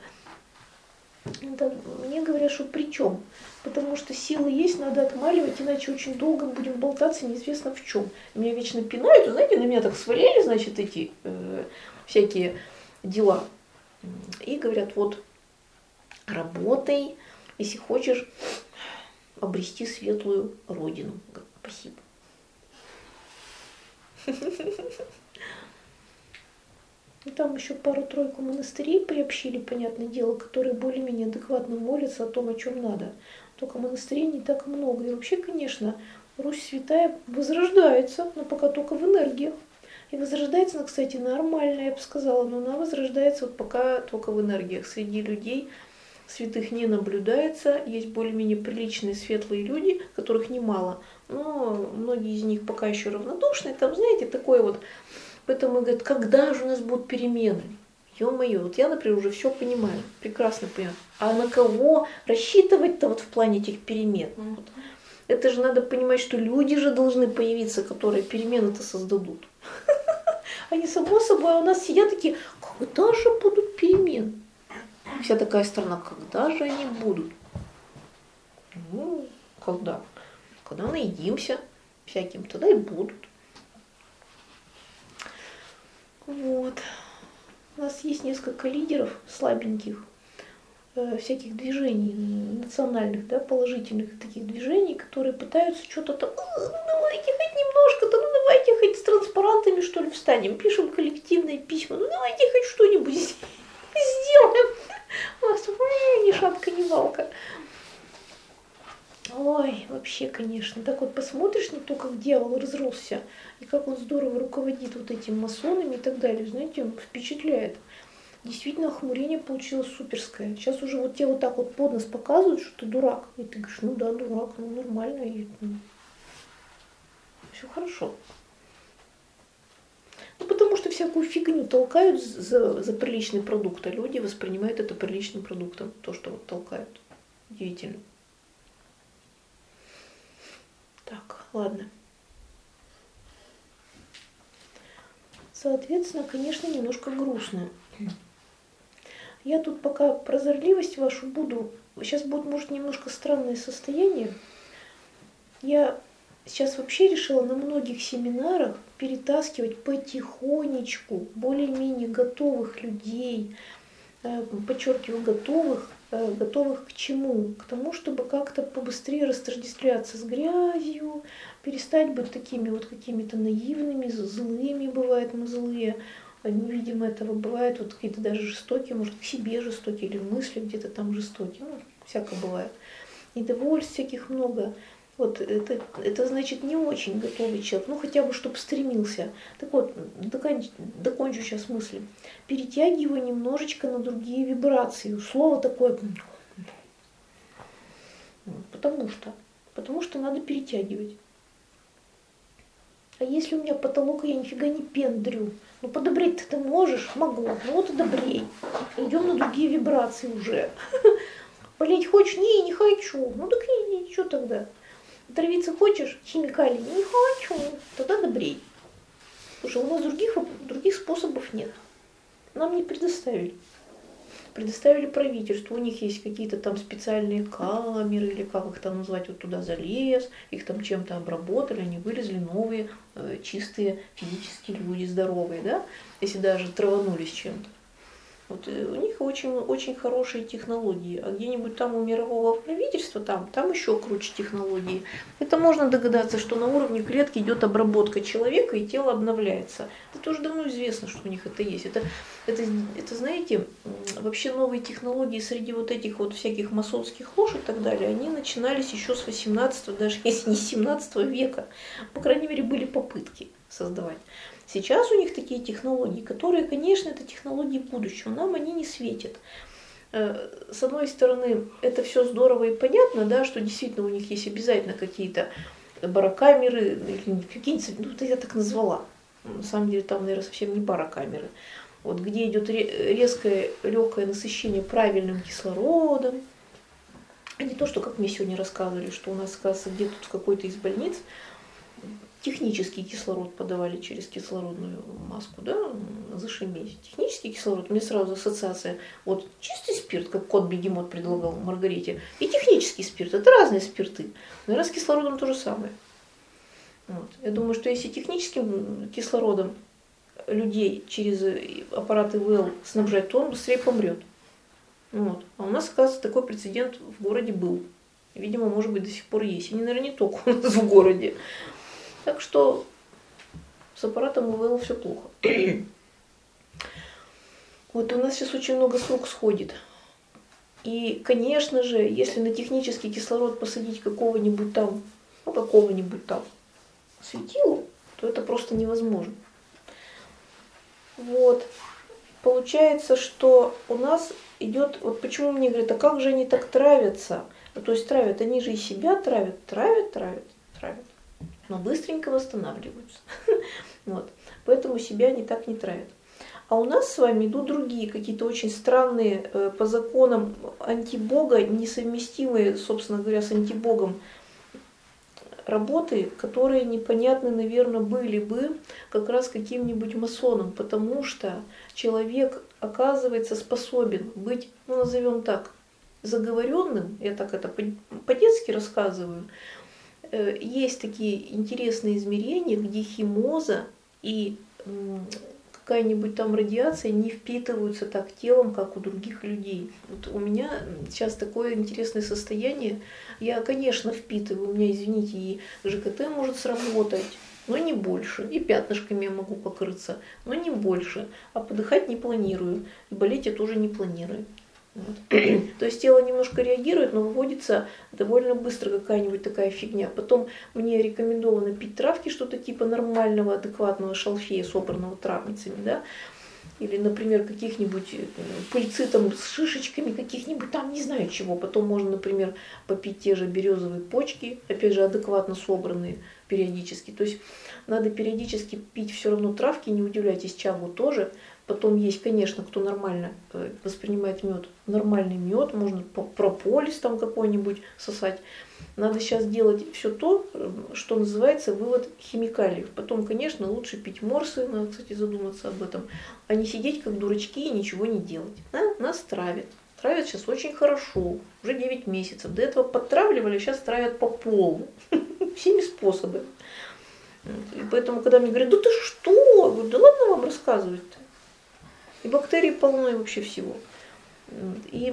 Мне говорят, что при чем? Потому что силы есть, надо отмаливать, иначе очень долго будем болтаться неизвестно в чем. Меня вечно пинают, знаете, на меня так свалили, значит, эти всякие дела. И говорят, вот, работай, если хочешь обрести светлую родину. Спасибо. И там еще пару-тройку монастырей приобщили, понятное дело, которые более-менее адекватно молятся о том, о чем надо. Только монастырей не так много. И вообще, конечно, Русь Святая возрождается, но пока только в энергиях. И возрождается она, кстати, нормально, я бы сказала, но она возрождается вот пока только в энергиях. Среди людей святых не наблюдается, есть более-менее приличные светлые люди, которых немало, но многие из них пока еще равнодушны. Там, знаете, такое вот. Поэтому говорят, когда же у нас будут перемены? Ё-моё, вот я, например, уже все понимаю, прекрасно понимаю. А на кого рассчитывать-то вот в плане этих перемен? Вот. Это же надо понимать, что люди же должны появиться, которые перемены-то создадут. Они само собой у нас сидят такие, когда же будут перемены? Вся такая страна, когда же они будут? Ну, когда? Когда наедимся всяким, тогда и будут. Вот. У нас есть несколько лидеров слабеньких, всяких движений национальных, да, положительных таких движений, которые пытаются что-то там, ну давайте хоть немножко-то, ну давайте хоть с транспарантами что ли встанем, пишем коллективные письма, ну давайте хоть что-нибудь сделаем. У нас ни шапка, ни валка. Ой, вообще, конечно, так вот посмотришь на то, как дьявол разросся, и как он здорово руководит вот этими масонами и так далее, знаете, впечатляет. Действительно, охмурение получилось суперское. Сейчас уже вот тебе вот так вот под нос показывают, что ты дурак. И ты говоришь, ну да, дурак, ну нормально, и все хорошо. Ну, потому что всякую фигню толкают за приличный продукт, а люди воспринимают это приличным продуктом, то, что вот толкают. Удивительно. Так, ладно. Соответственно, конечно, немножко грустно. Я тут пока прозорливость вашу буду... Сейчас будет, может, немножко странное состояние. Я сейчас вообще решила на многих семинарах перетаскивать потихонечку более-менее готовых людей, подчеркиваю, готовых к чему? К тому, чтобы как-то побыстрее растождествляться с грязью, перестать быть такими вот какими-то наивными, злыми, бывает мы злые, не видим этого, бывает вот какие-то даже жестокие, может к себе жестокие, или мысли где-то там жестокие, ну, всякое бывает. Недовольств всяких много. Вот это значит не очень готовый человек, ну хотя бы чтобы стремился. Так вот, докончу сейчас мысль. Перетягиваю немножечко на другие вибрации. Слово такое, потому что надо перетягивать. А если у меня потолок, я нифига не пендрю. Ну подобреть-то ты можешь? Могу. Ну вот и добрей. Идем на другие вибрации уже. Болеть хочешь? Не хочу. Ну так не, что тогда? Травиться хочешь? Химикалии? Не хочу. Тогда добрей. Слушай, у нас других способов нет. Нам не предоставили. Предоставили правительству. У них есть какие-то там специальные камеры, или как их там назвать, вот туда залез, их там чем-то обработали, они вылезли новые, чистые физические люди, здоровые, да, если даже траванулись чем-то. Вот у них очень, очень хорошие технологии, а где-нибудь там у мирового правительства, там еще круче технологии. Это можно догадаться, что на уровне клетки идет обработка человека, и тело обновляется. Это уже давно известно, что у них это есть. Это, знаете, вообще новые технологии среди вот этих вот всяких масонских лож и так далее, они начинались еще с 18, даже если не 17 века. По крайней мере, были попытки создавать. Сейчас у них такие технологии, которые, конечно, это технологии будущего, нам они не светят. С одной стороны, это все здорово и понятно, да, что действительно у них есть обязательно какие-то барокамеры, какие-нибудь, ну, это я так назвала. На самом деле там, наверное, совсем не барокамеры. Вот где идет резкое, легкое насыщение правильным кислородом. А не то, что, как мне сегодня рассказывали, что у нас, оказывается, где-то в какой-то из больниц технический кислород подавали через кислородную маску, да, зашиметь. Технический кислород, мне сразу ассоциация, вот чистый спирт, как кот-бегемот предлагал Маргарите, и технический спирт, это разные спирты. Наверное, с кислородом то же самое. Вот. Я думаю, что если техническим кислородом людей через аппарат ИВЛ снабжать, то он быстрее помрет. Вот. А у нас, оказывается, такой прецедент в городе был. Видимо, может быть, до сих пор есть. И, наверное, не только у нас в городе. Так что с аппаратом ИВЛ все плохо. Вот у нас сейчас очень много с рук сходит. И, конечно же, если на технический кислород посадить какого-нибудь там светилу, то это просто невозможно. Вот. Получается, что у нас идет, вот почему мне говорят, а как же они так травятся? То есть травят, они же и себя травят, но быстренько восстанавливаются. Вот. Поэтому себя они так не травят. А у нас с вами идут другие, какие-то очень странные, по законам антибога, несовместимые, собственно говоря, с антибогом работы, которые непонятны, наверное, были бы как раз каким-нибудь масоном, потому что человек оказывается способен быть, ну назовем так, заговоренным, я так это по-детски рассказываю. Есть такие интересные измерения, где химоза и какая-нибудь там радиация не впитываются так телом, как у других людей. Вот у меня сейчас такое интересное состояние. Я, конечно, впитываю, у меня, извините, и ЖКТ может сработать, но не больше. И пятнышками я могу покрыться, но не больше. А подыхать не планирую. И болеть я тоже не планирую. Вот. То есть тело немножко реагирует, но выводится довольно быстро какая-нибудь такая фигня. Потом мне рекомендовано пить травки, что-то типа нормального, адекватного шалфея, собранного травницами, да? Или, например, каких-нибудь пыльцы там с шишечками, каких-нибудь там, не знаю чего. Потом можно, например, попить те же березовые почки, опять же, адекватно собранные периодически. То есть надо периодически пить все равно травки, не удивляйтесь, чагу тоже. Потом есть, конечно, кто нормально воспринимает мед, нормальный мед, можно прополис там какой-нибудь сосать. Надо сейчас делать все то, что называется вывод химикалиев. Потом, конечно, лучше пить морсы, надо, кстати, задуматься об этом, а не сидеть как дурачки и ничего не делать. Да? Нас травят. Травят сейчас очень хорошо, уже 9 месяцев. До этого подтравливали, сейчас травят по полу, всеми способами. И поэтому, когда мне говорят, да ты что? Я говорю, да ладно вам рассказывать-то. И бактерий полно, и вообще всего. И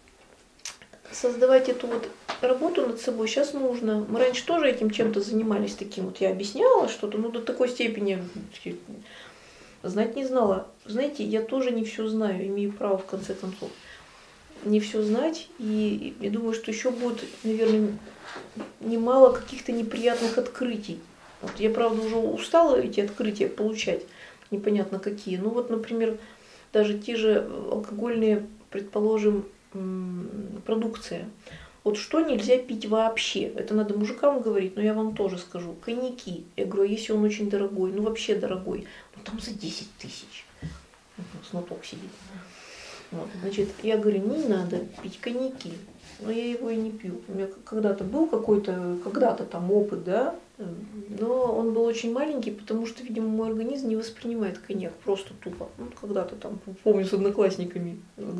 создавать эту вот работу над собой сейчас нужно. Мы раньше тоже этим чем-то занимались таким. Вот я объясняла что-то, но до такой степени знать не знала. Знаете, я тоже не все знаю, имею право в конце концов не все знать. И я думаю, что еще будет, наверное, немало каких-то неприятных открытий. Вот я, правда, уже устала эти открытия получать, непонятно какие. Ну вот, например, даже те же алкогольные, предположим, продукция. Вот что нельзя пить вообще? Это надо мужикам говорить, но я вам тоже скажу. Коньяки. Я говорю, а если он очень дорогой, ну вообще дорогой, ну там за 10 тысяч. Сноток сидит. Вот, значит, я говорю, не надо пить коньяки. Но я его и не пью. У меня когда-то был когда-то там опыт, да, но он был очень маленький, потому что, видимо, мой организм не воспринимает коньяк просто тупо. Ну, когда-то там, помню, с одноклассниками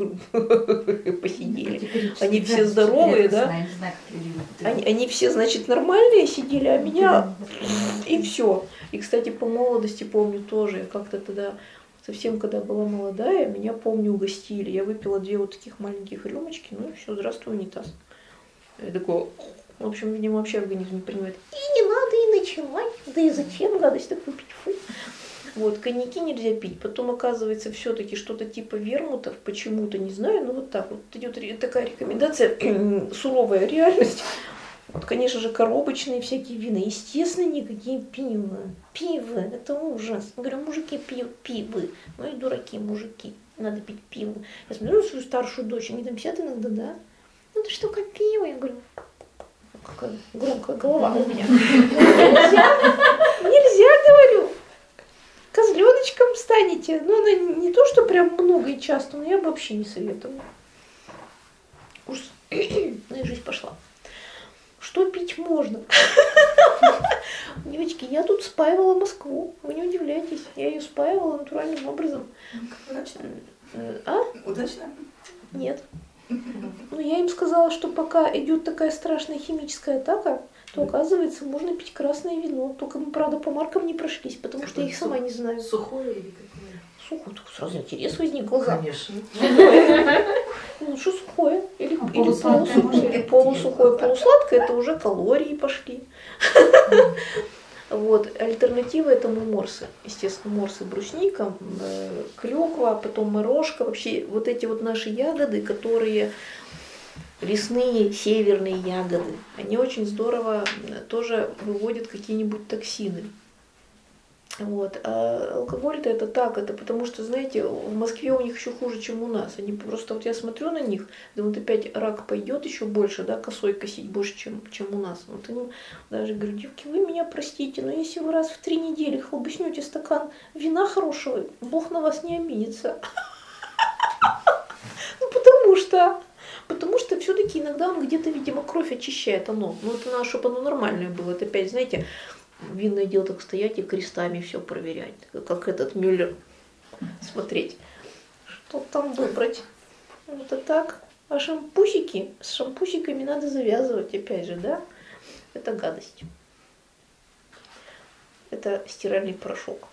посидели. Они все здоровые, да? Они все, значит, нормальные сидели, а меня и все. И, кстати, по молодости помню тоже, я как-то тогда совсем, когда была молодая, меня, помню, угостили. Я выпила 2 вот таких маленьких рюмочки, ну и все, здравствуй, унитаз. Я такой, в общем, видимо, вообще организм не принимает. И не надо и ночевать, да и зачем гадость такую пить, фу. Вот, коньяки нельзя пить. Потом, оказывается, все-таки что-то типа вермутов, почему-то, не знаю, но вот так вот идет такая рекомендация, суровая реальность. Вот, конечно же, коробочные всякие вина. Естественно, никакие пиво. Пиво, это ужас. Я говорю, мужики пьют пиво. Ну и дураки мужики. Надо пить пиво. Я смотрю на свою старшую дочь, они там сидят иногда, да? Ну ты что, как пиво? Я говорю, какая громкая голова у меня. Нельзя, говорю. Козленочком станете. Ну, она не то, что прям много и часто, но я бы вообще не советовала. Ужас. Ну и жизнь пошла. Что пить можно? Девочки, я тут спаивала Москву. Вы не удивляйтесь. Я ее спаивала натуральным образом. Удачно? А? Удачно? Нет. Ну, я им сказала, что пока идет такая страшная химическая атака, то, оказывается, можно пить красное вино. Только мы, правда, по маркам не прошлись, потому что я их сама не знаю. Сухое или какое? Сухое, так сразу интерес возник в глазах. Конечно. Лучше сухое. Или полусухое. Или полусухое, полусладкое, это уже калории пошли. Вот. Альтернатива этому морсы. Естественно, морсы брусника, клёква, потом морожка. Вообще вот эти вот наши ягоды, которые лесные северные ягоды, они очень здорово тоже выводят какие-нибудь токсины. Вот. А алкоголь-то это так, это потому что, знаете, в Москве у них еще хуже, чем у нас. Они просто, вот я смотрю на них, думаю, вот опять рак пойдет еще больше, да, косой косить больше, чем у нас. Вот им даже говорю, девки, вы меня простите, но если вы раз в 3 недели хлобыснете стакан вина хорошего, Бог на вас не обидится. Ну, потому что все-таки иногда он где-то, видимо, кровь очищает оно. Но это надо, чтобы оно нормальное было. Это опять, знаете, винное дело так стоять и крестами все проверять. Как этот Мюллер. Смотреть, что там выбрать. Это так. А шампусики, с шампусиками надо завязывать, опять же, да? Это гадость. Это стиральный порошок.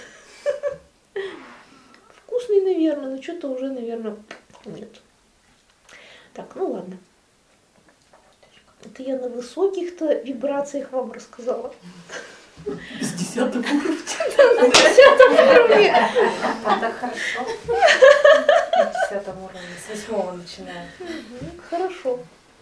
Вкусный, наверное, но что-то уже, наверное, нет. Так, ну ладно. Это я на высоких-то вибрациях вам рассказала. С 10-го уровня. На 10 уровне. Это хорошо. На 10 уровне, с 8 начинаем. Хорошо.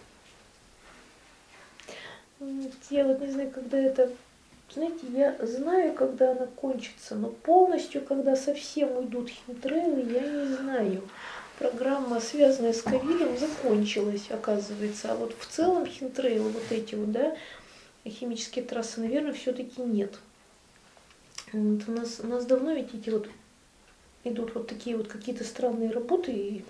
Я вот не знаю, когда это... Знаете, я знаю, когда она кончится, но полностью, когда совсем уйдут химтрейлы, я не знаю. Программа, связанная с ковидом, закончилась, оказывается. А вот в целом химтрейлы, вот эти вот, да, химические трассы, наверное, все-таки нет. Вот у нас давно ведь эти вот идут вот такие вот какие-то странные работы. И...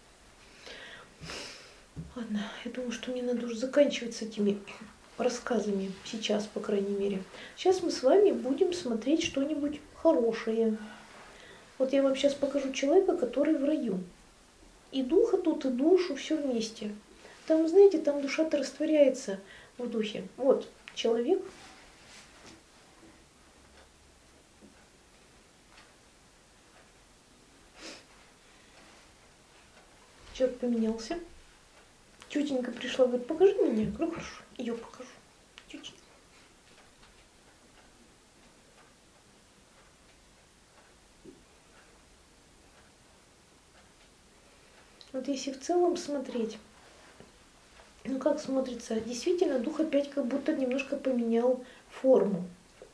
Ладно, я думаю, что мне надо уже заканчивать с этими рассказами сейчас, по крайней мере. Сейчас мы с вами будем смотреть что-нибудь хорошее. Вот я вам сейчас покажу человека, который в раю. И духа тут, и душу, все вместе. Там, знаете, там душа-то растворяется в духе. Вот человек. Человек поменялся. Тетенька пришла, говорит, покажи меня. Я говорю, хорошо, ее покажу. Тетенька. Вот если в целом смотреть, ну как смотрится, действительно дух опять как будто немножко поменял форму.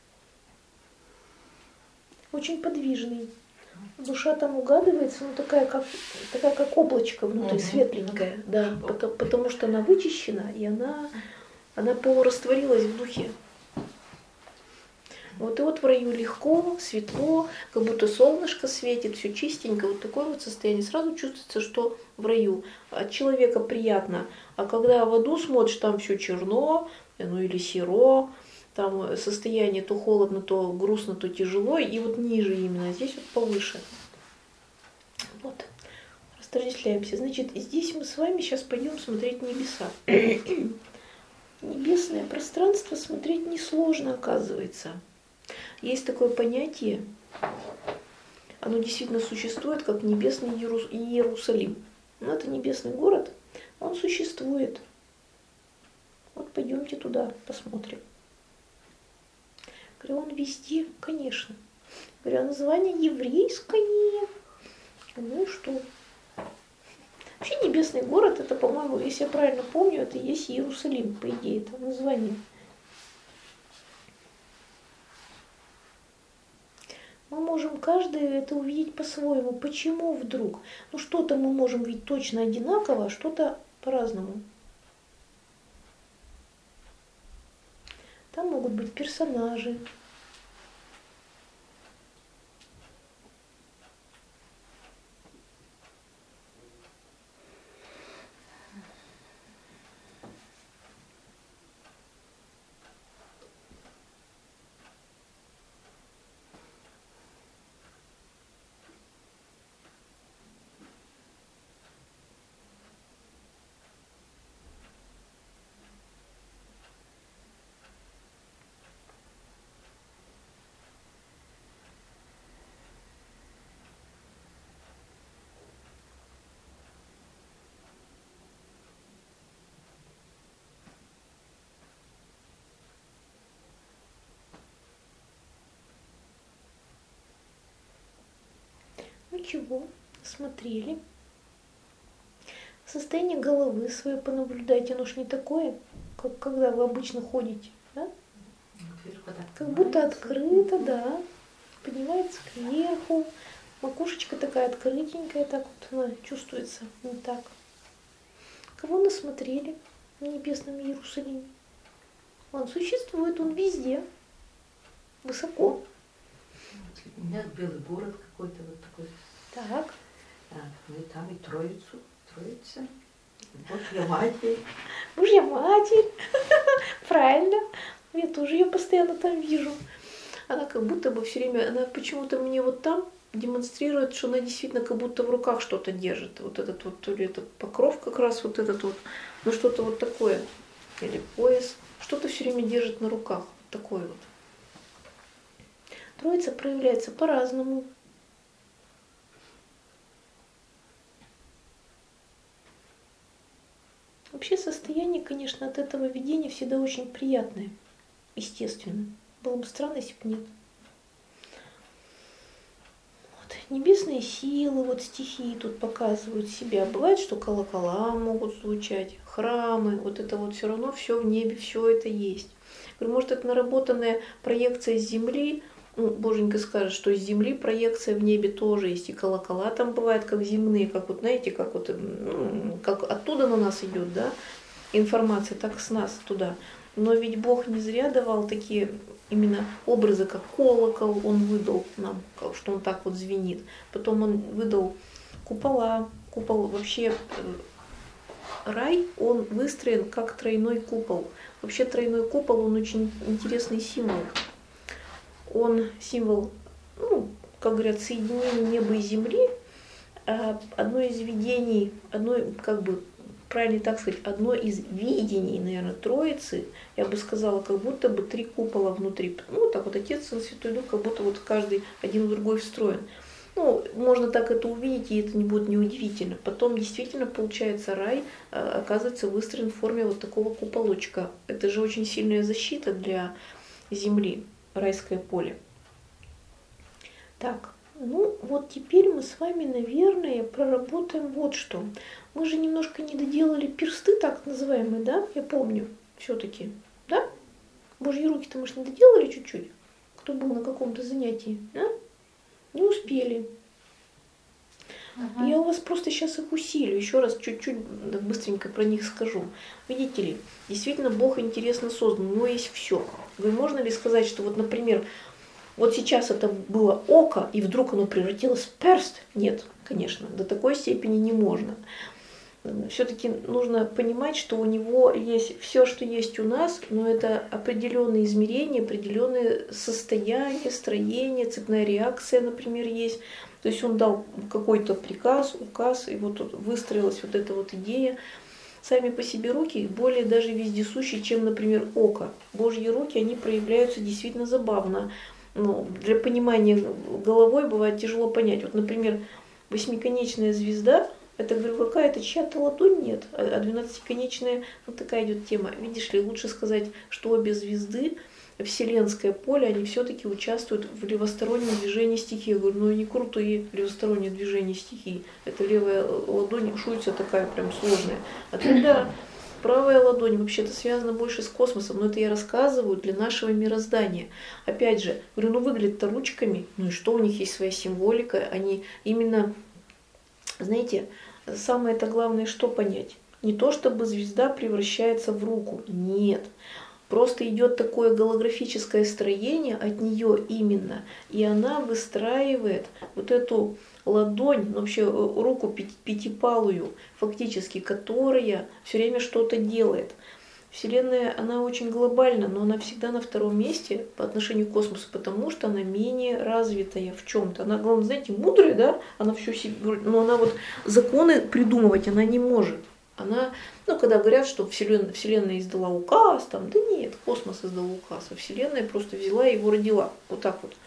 Очень подвижный. Душа там угадывается, ну такая как облачко внутри, светленькая, да, потому что она вычищена, и она полурастворилась в духе. Вот и вот в раю легко, светло, как будто солнышко светит, все чистенько, вот такое вот состояние. Сразу чувствуется, что в раю от человека приятно. А когда в аду смотришь, там все черно, ну или серо, там состояние то холодно, то грустно, то тяжело, и вот ниже именно, здесь вот повыше. Вот, растождествляемся. Значит, здесь мы с вами сейчас пойдем смотреть небеса. Небесное пространство смотреть несложно, оказывается. Есть такое понятие, оно действительно существует, как небесный Иерусалим. Но это небесный город, он существует. Вот пойдемте туда, посмотрим. Говорю, он везде, конечно. Говорю, а название еврейское. Ну и что? Вообще небесный город, это, по-моему, если я правильно помню, это и есть Иерусалим, по идее, это название. Мы можем каждый это увидеть по-своему. Почему вдруг? Ну что-то мы можем видеть точно одинаково, а что-то по-разному. Там могут быть персонажи. Ничего, смотрели. Состояние головы свое понаблюдайте, оно ж не такое, как когда вы обычно ходите, да? Как будто открыто, да. Поднимается кверху, макушечка такая открытенькая, так вот она чувствуется, не так. Кого насмотрели в небесном Иерусалиме? Он существует, он везде, высоко. У меня белый город какой-то вот такой. Так. Так, ну и там и Троица. Божья Матерь. Божья Матерь. Правильно. Я тоже ее постоянно там вижу. Она как будто бы все время, она почему-то мне вот там демонстрирует, что она действительно как будто в руках что-то держит. Вот этот вот, то ли это покров как раз, вот этот вот, ну что-то вот такое. Или пояс. Что-то все время держит на руках. Такое вот. Троица проявляется по-разному. Вообще состояние, конечно, от этого видения всегда очень приятное. Естественно. Было бы странно, если бы нет. Вот. Небесные силы, вот стихии тут показывают себя. Бывает, что колокола могут звучать, храмы, вот это вот все равно все в небе, все это есть. Говорю, может, это наработанная проекция с земли. Ну, Боженька скажет, что с земли проекция в небе тоже есть. И колокола там бывают как земные, как вот, знаете, как вот, как оттуда на нас идет, да, информация, так с нас туда. Но ведь Бог не зря давал такие именно образы, как колокол, Он выдал нам, что он так вот звенит. Потом Он выдал купола. Купол вообще, рай, он выстроен как тройной купол. Вообще тройной купол, он очень интересный символ. Он символ, ну, как говорят, соединения неба и земли. Одно из видений, как бы, правильно так сказать, одно из видений, наверное, Троицы, я бы сказала, как будто бы 3 купола внутри. Ну, так вот, Отец, Сын, Святой Дух, как будто вот каждый один в другой встроен. Ну, можно так это увидеть, и это не будет неудивительно. Потом действительно, получается, рай, оказывается, выстроен в форме вот такого куполочка. Это же очень сильная защита для Земли, райское поле. Так, ну вот теперь мы с вами, наверное, проработаем вот что. Мы же немножко не доделали персты, так называемые, да? Я помню, все-таки, да? Божьи руки-то мы же не доделали чуть-чуть. Кто был на каком-то занятии, да? Не успели. Я у вас просто сейчас их усилю. Еще раз чуть-чуть быстренько про них скажу. Видите ли, действительно Бог интересно создан. У него есть все. Можно ли сказать, что вот, например, вот сейчас это было око, и вдруг оно превратилось в перст? Нет, конечно, до такой степени не можно. Все-таки нужно понимать, что у него есть все, что есть у нас, но это определенные измерения, определенные состояния, строения, цепная реакция, например, есть. То есть он дал какой-то приказ, указ, и вот тут выстроилась вот эта вот идея. Сами по себе руки более даже вездесущие, чем, например, око. Божьи руки, они проявляются действительно забавно. Но для понимания головой бывает тяжело понять. Вот, например, 8-конечная звезда, это, говорю, какая-то чья-то ладонь, нет. А 12-конечная, вот такая идет тема. Видишь ли, лучше сказать, что обе звезды, вселенское поле, они все-таки участвуют в левостороннем движении стихии. Я говорю, ну они крутые, левостороннее движение стихии. Это левая ладонь, шуйца такая прям сложная. А тогда правая ладонь вообще-то связана больше с космосом, но это я рассказываю для нашего мироздания. Опять же, говорю, ну выглядят-то ручками, ну и что, у них есть своя символика, они именно, знаете, самое-то главное, что понять? Не то, чтобы звезда превращается в руку, нет. Просто идет такое голографическое строение от нее именно, и она выстраивает вот эту ладонь, ну, вообще руку пятипалую, фактически, которая все время что-то делает. Вселенная, она очень глобальна, но она всегда на втором месте по отношению к космосу, потому что она менее развитая в чем-то. Она, главное, знаете, мудрая, да, она все себе, но она вот законы придумывать она не может. Она, ну, когда говорят, что Вселенная издала указ, там, да нет, космос издал указ, а Вселенная просто взяла и его родила. Вот так вот.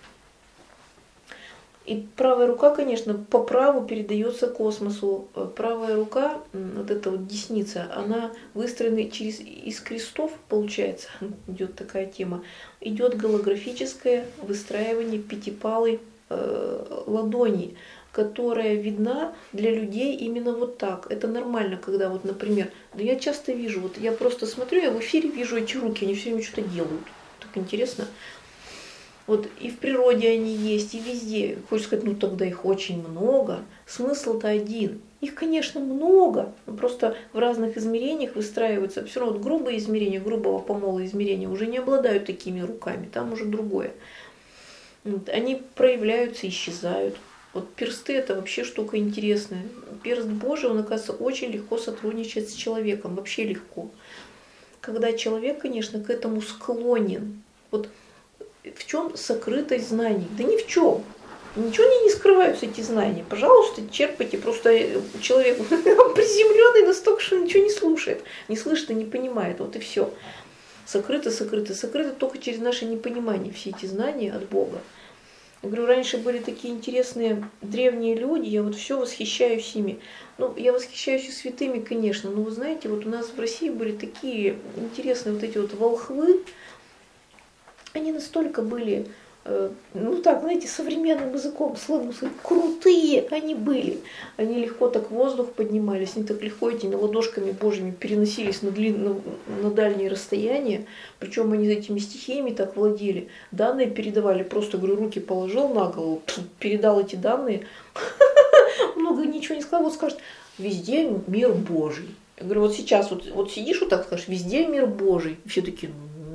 И правая рука, конечно, по праву передается космосу. Правая рука, вот эта вот десница, она выстроена из крестов, получается, идет такая тема, идет голографическое выстраивание пятипалой ладони, которая видна для людей именно вот так. Это нормально, когда вот, например, да я часто вижу, вот я просто смотрю, я в эфире вижу эти руки, они все время что-то делают. Так интересно. Вот и в природе они есть, и везде. Хочешь сказать, ну тогда их очень много. Смысл-то один. Их, конечно, много, но просто в разных измерениях выстраиваются. Все равно вот грубые измерения, грубого помола измерения уже не обладают такими руками, там уже другое. Вот, они проявляются, исчезают. Вот персты это вообще штука интересная. Перст Божий, он, оказывается, очень легко сотрудничает с человеком, вообще легко. Когда человек, конечно, к этому склонен. Вот в чем сокрытость знаний? Да ни в чем. Ничего не скрываются эти знания. Пожалуйста, черпайте. Просто человек приземленный настолько, что ничего не слушает, не слышит и не понимает. Вот и все. Сокрыто только через наше непонимание все эти знания от Бога. Я говорю, раньше были такие интересные древние люди, я вот все восхищаюсь ими. Ну, я восхищаюсь и святыми, конечно, но вы знаете, вот у нас в России были такие интересные вот эти вот волхвы, они настолько были, ну так, знаете, современным языком сленгом, крутые они были. Они легко так в воздух поднимались, они так легко этими ладошками Божьими переносились на дальние расстояния. Причем они этими стихиями так владели. Данные передавали, просто, говорю, руки положил на голову, передал эти данные. Много ничего не сказал, вот скажет, везде мир Божий. Я говорю, вот сейчас вот сидишь вот так, скажешь, везде мир Божий. И все такие,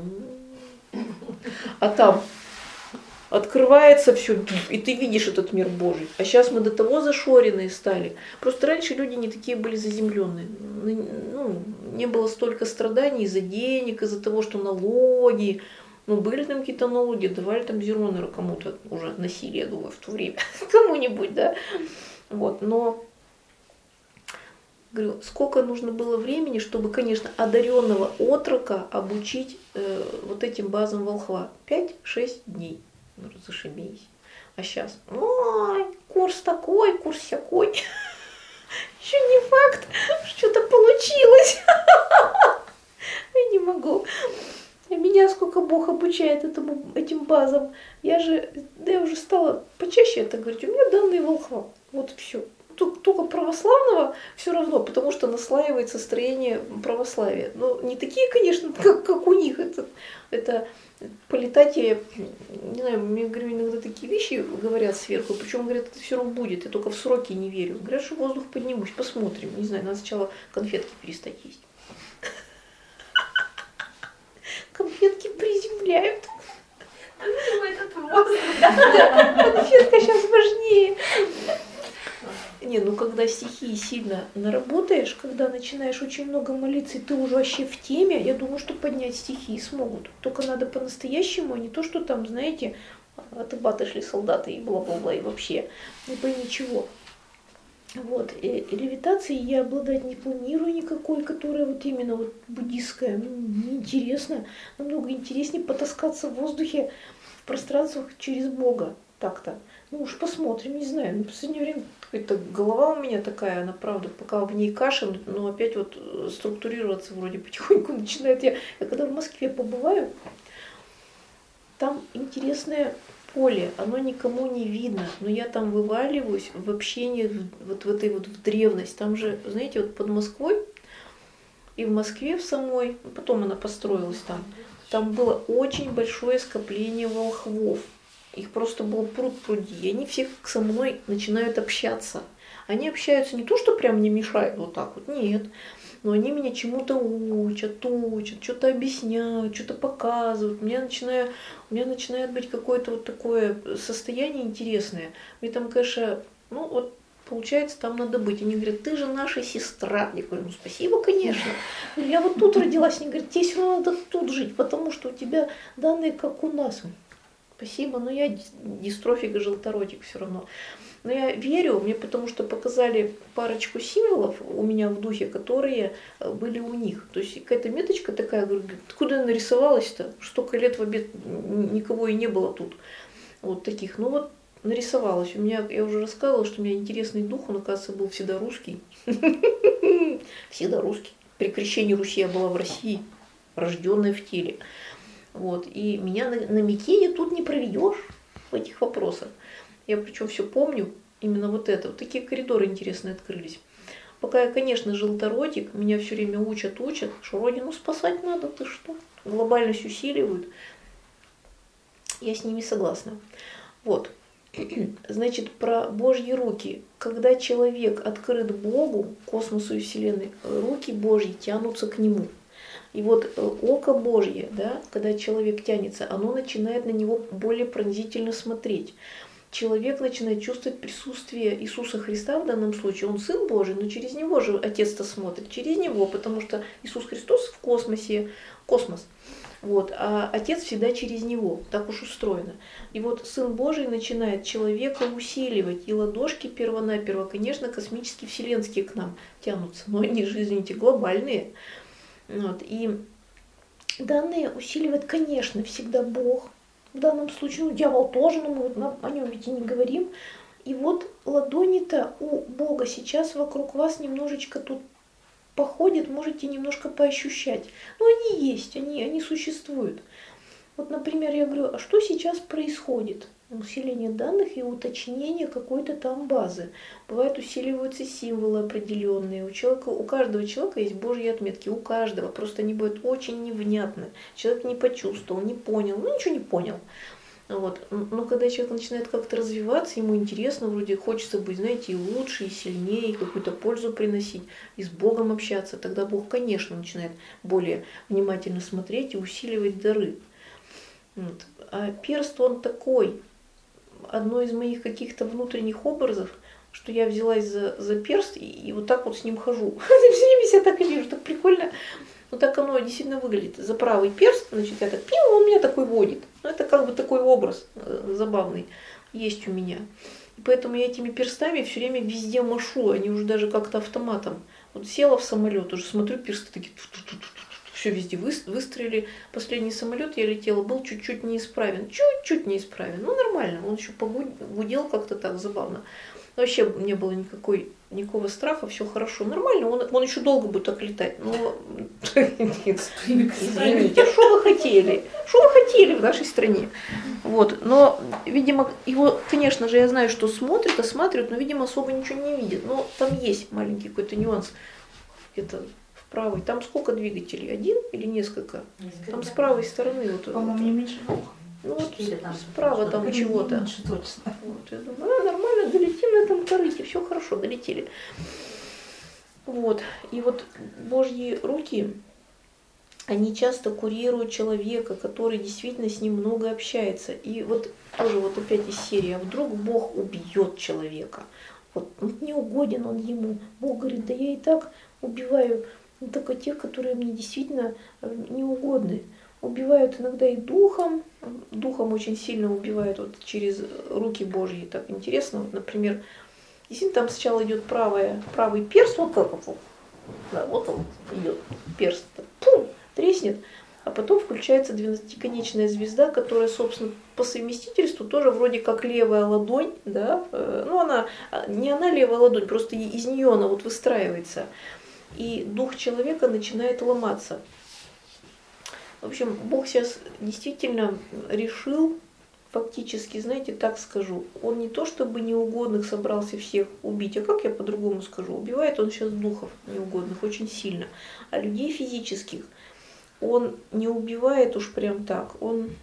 а там открывается все, и ты видишь этот мир Божий. А сейчас мы до того зашоренные стали. Просто раньше люди не такие были заземленные. Ну, не было столько страданий из-за денег, из-за того, что налоги. Ну, были там какие-то налоги, давали там Зеронера кому-то уже насилие, я думаю, в то время. Кому-нибудь, да. Вот, но говорю, сколько нужно было времени, чтобы, конечно, одаренного отрока обучить вот этим базам волхва? 5-6 дней. Ну, зашибись. А сейчас, ой, курс такой, курс сякой. Еще не факт, что-то получилось. Я не могу. И меня сколько Бог обучает этим базам. Я уже стала почаще это говорить. У меня данные волхва. Вот все. Только православного все равно, потому что наслаивается строение православия. Но не такие, конечно, как у них. Это полетать, я не знаю, мне, говорю, иногда такие вещи говорят сверху, причем говорят, это все равно будет, я только в сроки не верю. Говорят, что воздух поднимусь, посмотрим, не знаю, надо сначала конфетки перестать есть. Конфетки приземляют. Конфетка сейчас важнее. Не, ну когда стихии сильно наработаешь, когда начинаешь очень много молиться, и ты уже вообще в теме, я думаю, что поднять стихии смогут. Только надо по-настоящему, а не то, что там, знаете, от Ибата шли солдаты и бла-бла-бла, и вообще не пойми чего. Вот, и левитацией я обладать не планирую никакой, которая вот именно вот буддистская. Неинтересно, намного интереснее потаскаться в воздухе, в пространствах через Бога. Так-то. Ну уж посмотрим, не знаю. В последнее время какая-то голова у меня такая, она правда, пока в ней каша, но опять вот структурироваться вроде потихоньку начинает. Я когда в Москве побываю, там интересное поле, оно никому не видно, но я там вываливаюсь в общении вот в этой вот в древность. Там же, знаете, вот под Москвой и в Москве в самой, потом она построилась там было очень большое скопление волхвов. Их просто был пруд-пруди, и они все со мной начинают общаться. Они общаются не то, что прям мне мешают вот так вот, нет. Но они меня чему-то учат, что-то объясняют, что-то показывают. У меня начинает быть какое-то вот такое состояние интересное. Мне там, конечно, ну вот получается, там надо быть. Они говорят, ты же наша сестра. Я говорю, ну спасибо, конечно. Я вот тут родилась. Они говорят, тебе все равно надо тут жить, потому что у тебя данные как у нас. Спасибо, но я дистрофик и желторотик все равно. Но я верю, мне потому что показали парочку символов у меня в духе, которые были у них. То есть какая-то меточка такая, говорю, откуда я нарисовалась-то? Столько лет в обед никого и не было тут. Вот таких. Ну вот нарисовалась. У меня, я уже рассказывала, что у меня интересный дух, он, оказывается, был всегда русский. Всегда русский. При крещении Руси я была в России, рожденная в теле. Вот. И меня на Микине тут не проведешь в этих вопросах. Я причем все помню, именно вот это. Вот такие коридоры интересные открылись. Пока я, конечно, желторотик, меня все время учат, что родину спасать надо, ты что? Глобальность усиливают. Я с ними согласна. Вот. Значит, про Божьи руки. Когда человек открыт Богу, космосу и Вселенной, руки Божьи тянутся к Нему. И вот око Божье, да, когда человек тянется, оно начинает на него более пронзительно смотреть. человек начинает чувствовать присутствие Иисуса Христа в данном случае. Он Сын Божий, но через Него же Отец-то смотрит, через Него, потому что Иисус Христос в космосе, космос. Вот, а Отец всегда через Него, так уж устроено. И вот Сын Божий начинает человека усиливать, и ладошки первонаперво, конечно, космические, вселенские к нам тянутся, но они же, извините, глобальные. Вот, и данные усиливает, конечно, всегда Бог. В данном случае, дьявол тоже, но мы о нем ведь и не говорим. И вот ладони-то у Бога сейчас вокруг вас немножечко тут походят, можете немножко поощущать. Но они есть, они существуют. Вот, например, я говорю, а что сейчас происходит? Усиление данных и уточнение какой-то там базы. Бывает, усиливаются символы определенные. У каждого человека есть Божьи отметки, у каждого. Просто они будут очень невнятны. Человек не почувствовал, не понял, ничего не понял. Вот. Но когда человек начинает как-то развиваться, ему интересно, вроде хочется быть, знаете, и лучше, и сильнее, и какую-то пользу приносить, и с Богом общаться, тогда Бог, конечно, начинает более внимательно смотреть и усиливать дары. Вот. А перст, он такой. Одно из моих каких-то внутренних образов, что я взялась за перст и вот так вот с ним хожу. Все время себя так и вижу, так прикольно. Вот так оно действительно выглядит. За правый перст, значит, я так пью, он меня такой водит. Ну, это как бы такой образ забавный есть у меня. И поэтому я этими перстами все время везде машу, они уже даже как-то автоматом. Вот села в самолет, уже смотрю, персты такие, все везде выстрелили. Последний самолет я летела, был чуть-чуть неисправен. Чуть-чуть неисправен. Ну, нормально, он еще погудел как-то так забавно. Вообще не было никакого страха, все хорошо, нормально, он еще долго будет так летать. Но извините, а что вы хотели? Что вы хотели в нашей стране? Вот, но, видимо, его, конечно же, я знаю, что осматривают, но, видимо, особо ничего не видят. Но там есть маленький какой-то нюанс. Это в правой. Там сколько двигателей? Один или несколько? Там с правой стороны. Вот, по-моему, не меньше двух. Ну вот справа там чего-то. Меньше точно. Вот, я думаю, нормально, долетим на этом корыте, все хорошо, долетели. Вот, и вот Божьи руки, они часто курируют человека, который действительно с ним много общается. И вот тоже вот опять из серии, а вдруг Бог убьет человека. Вот не угоден он ему. Бог говорит, да я и так убиваю только тех, которые мне действительно не угодны. Убивают иногда и духом очень сильно убивают вот через руки Божьи. Так интересно, вот, например, действительно там сначала идет правый перст, вот так вот, да, вот он идет, перст, пум, треснет, а потом включается 12-конечная звезда, которая, собственно, по совместительству тоже вроде как левая ладонь, да, ну она левая ладонь, просто из нее она вот выстраивается, и дух человека начинает ломаться. В общем, Бог сейчас действительно решил, фактически, знаете, так скажу, он не то чтобы неугодных собрался всех убить, а как я по-другому скажу, убивает он сейчас духов неугодных очень сильно, а людей физических он не убивает уж прям так,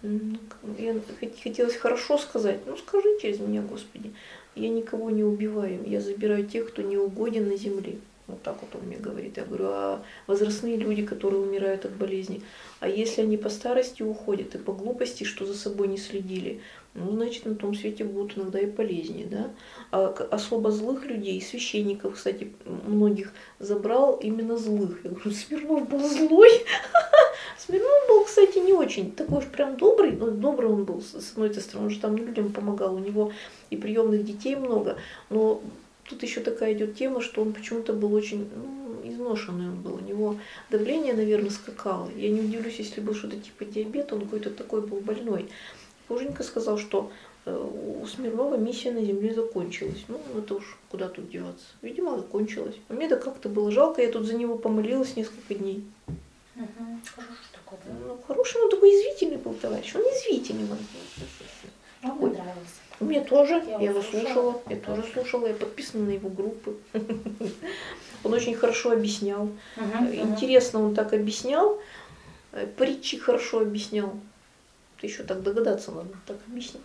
я хотелось хорошо сказать, ну скажи через меня, Господи, я никого не убиваю, я забираю тех, кто неугоден на земле. Вот так вот он мне говорит. Я говорю, а возрастные люди, которые умирают от болезней, а если они по старости уходят и по глупости, что за собой не следили, ну, значит, на том свете будут иногда и полезнее, да? А особо злых людей, священников, кстати, многих забрал именно злых. Я говорю, Смирнов был злой. Смирнов был, кстати, не очень такой уж прям добрый, но добрый он был, с одной стороны, он же там людям помогал, у него и приемных детей много, но тут еще такая идет тема, что он почему-то был очень изношенный, он был. У него давление, наверное, скакало. Я не удивлюсь, если был что-то типа диабета, он какой-то такой был больной. Боженька сказал, что у Смирнова миссия на земле закончилась. Ну, это уж куда тут деваться. Видимо, закончилась. А мне-то как-то было жалко, я тут за него помолилась несколько дней. Хороший такой, да? Ну, хороший, он такой язвительный был товарищ. Он язвительный был. Он мне нравился. Мне тоже, я его слушала, я тоже слушала, я подписана на его группы. Он очень хорошо объяснял. Интересно он так объяснял, притчи хорошо объяснял. Ты еще так догадаться надо, так объяснить.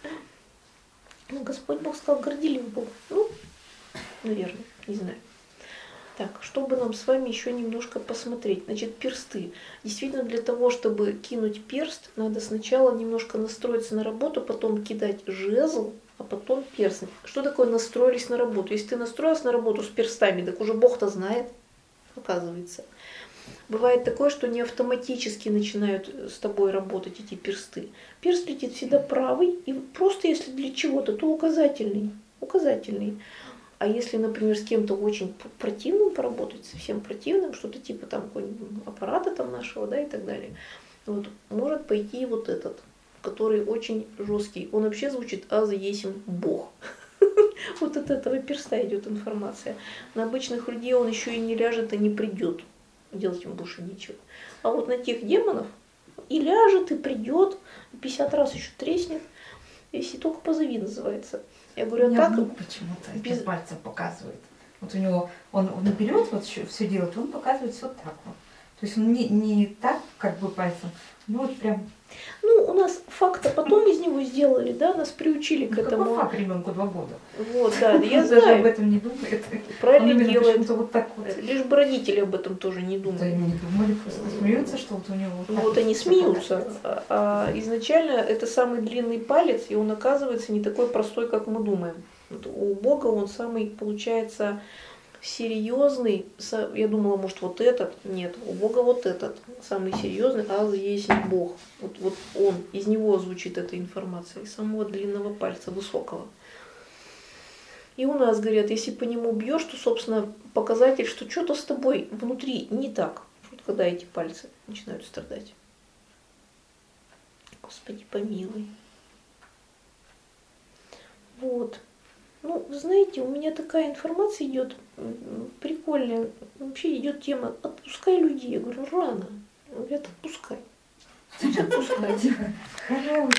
Ну, Господь Бог сказал, горделив был. Ну, наверное, не знаю. Так, чтобы нам с вами еще немножко посмотреть. Значит, персты. Действительно, для того, чтобы кинуть перст, надо сначала немножко настроиться на работу, потом кидать жезл, а потом перстни. Что такое настроились на работу? Если ты настроилась на работу с перстами, так уже Бог-то знает, оказывается. Бывает такое, что не автоматически начинают с тобой работать эти персты. Перст летит всегда правый, и просто если для чего-то, то указательный. Указательный. А если, например, с кем-то очень противным поработать, совсем противным, что-то типа там какого-нибудь аппарата там нашего, да, и так далее, вот, может пойти вот этот, который очень жесткий. Он вообще звучит «Аз есим Бог». Вот от этого перста идет информация. На обычных людей он еще и не ляжет, и не придет. Делать ему больше нечего. А вот на тех демонов и ляжет, и придет, и 50 раз еще треснет. Если только позови называется. Я говорю, а так... почему-то без пальцем показывает. Вот у него, он берет, вот все делает, он показывает все так вот. То есть он не так, как бы пальцем, ну вот прям... Ну, у нас факт-то потом из него сделали, да, нас приучили к этому. Какой факт ребенку 2 года? Вот, да, я даже знаю. об этом не думает. Правильно делает. Вот так вот. Лишь бы родители об этом тоже не Да, думали. не думали, просто смеются, что вот у него... Ну вот они смеются, а изначально это самый длинный палец, и он оказывается не такой простой, как мы думаем. Вот у Бога он самый, получается, серьезный. Я думала, может, вот этот. Нет, у Бога вот этот самый серьезный, Аз есть Бог. Вот он, из него звучит эта информация, из самого длинного пальца, высокого. И у нас говорят, если по нему бьешь, то, собственно, показатель, что что-то с тобой внутри не так. Вот когда эти пальцы начинают страдать. Господи, помилуй. Вот. Ну, знаете, у меня такая информация идет прикольная. Вообще идет тема «Отпускай людей». Я говорю, рано. Говорят, отпускай. Отпускай.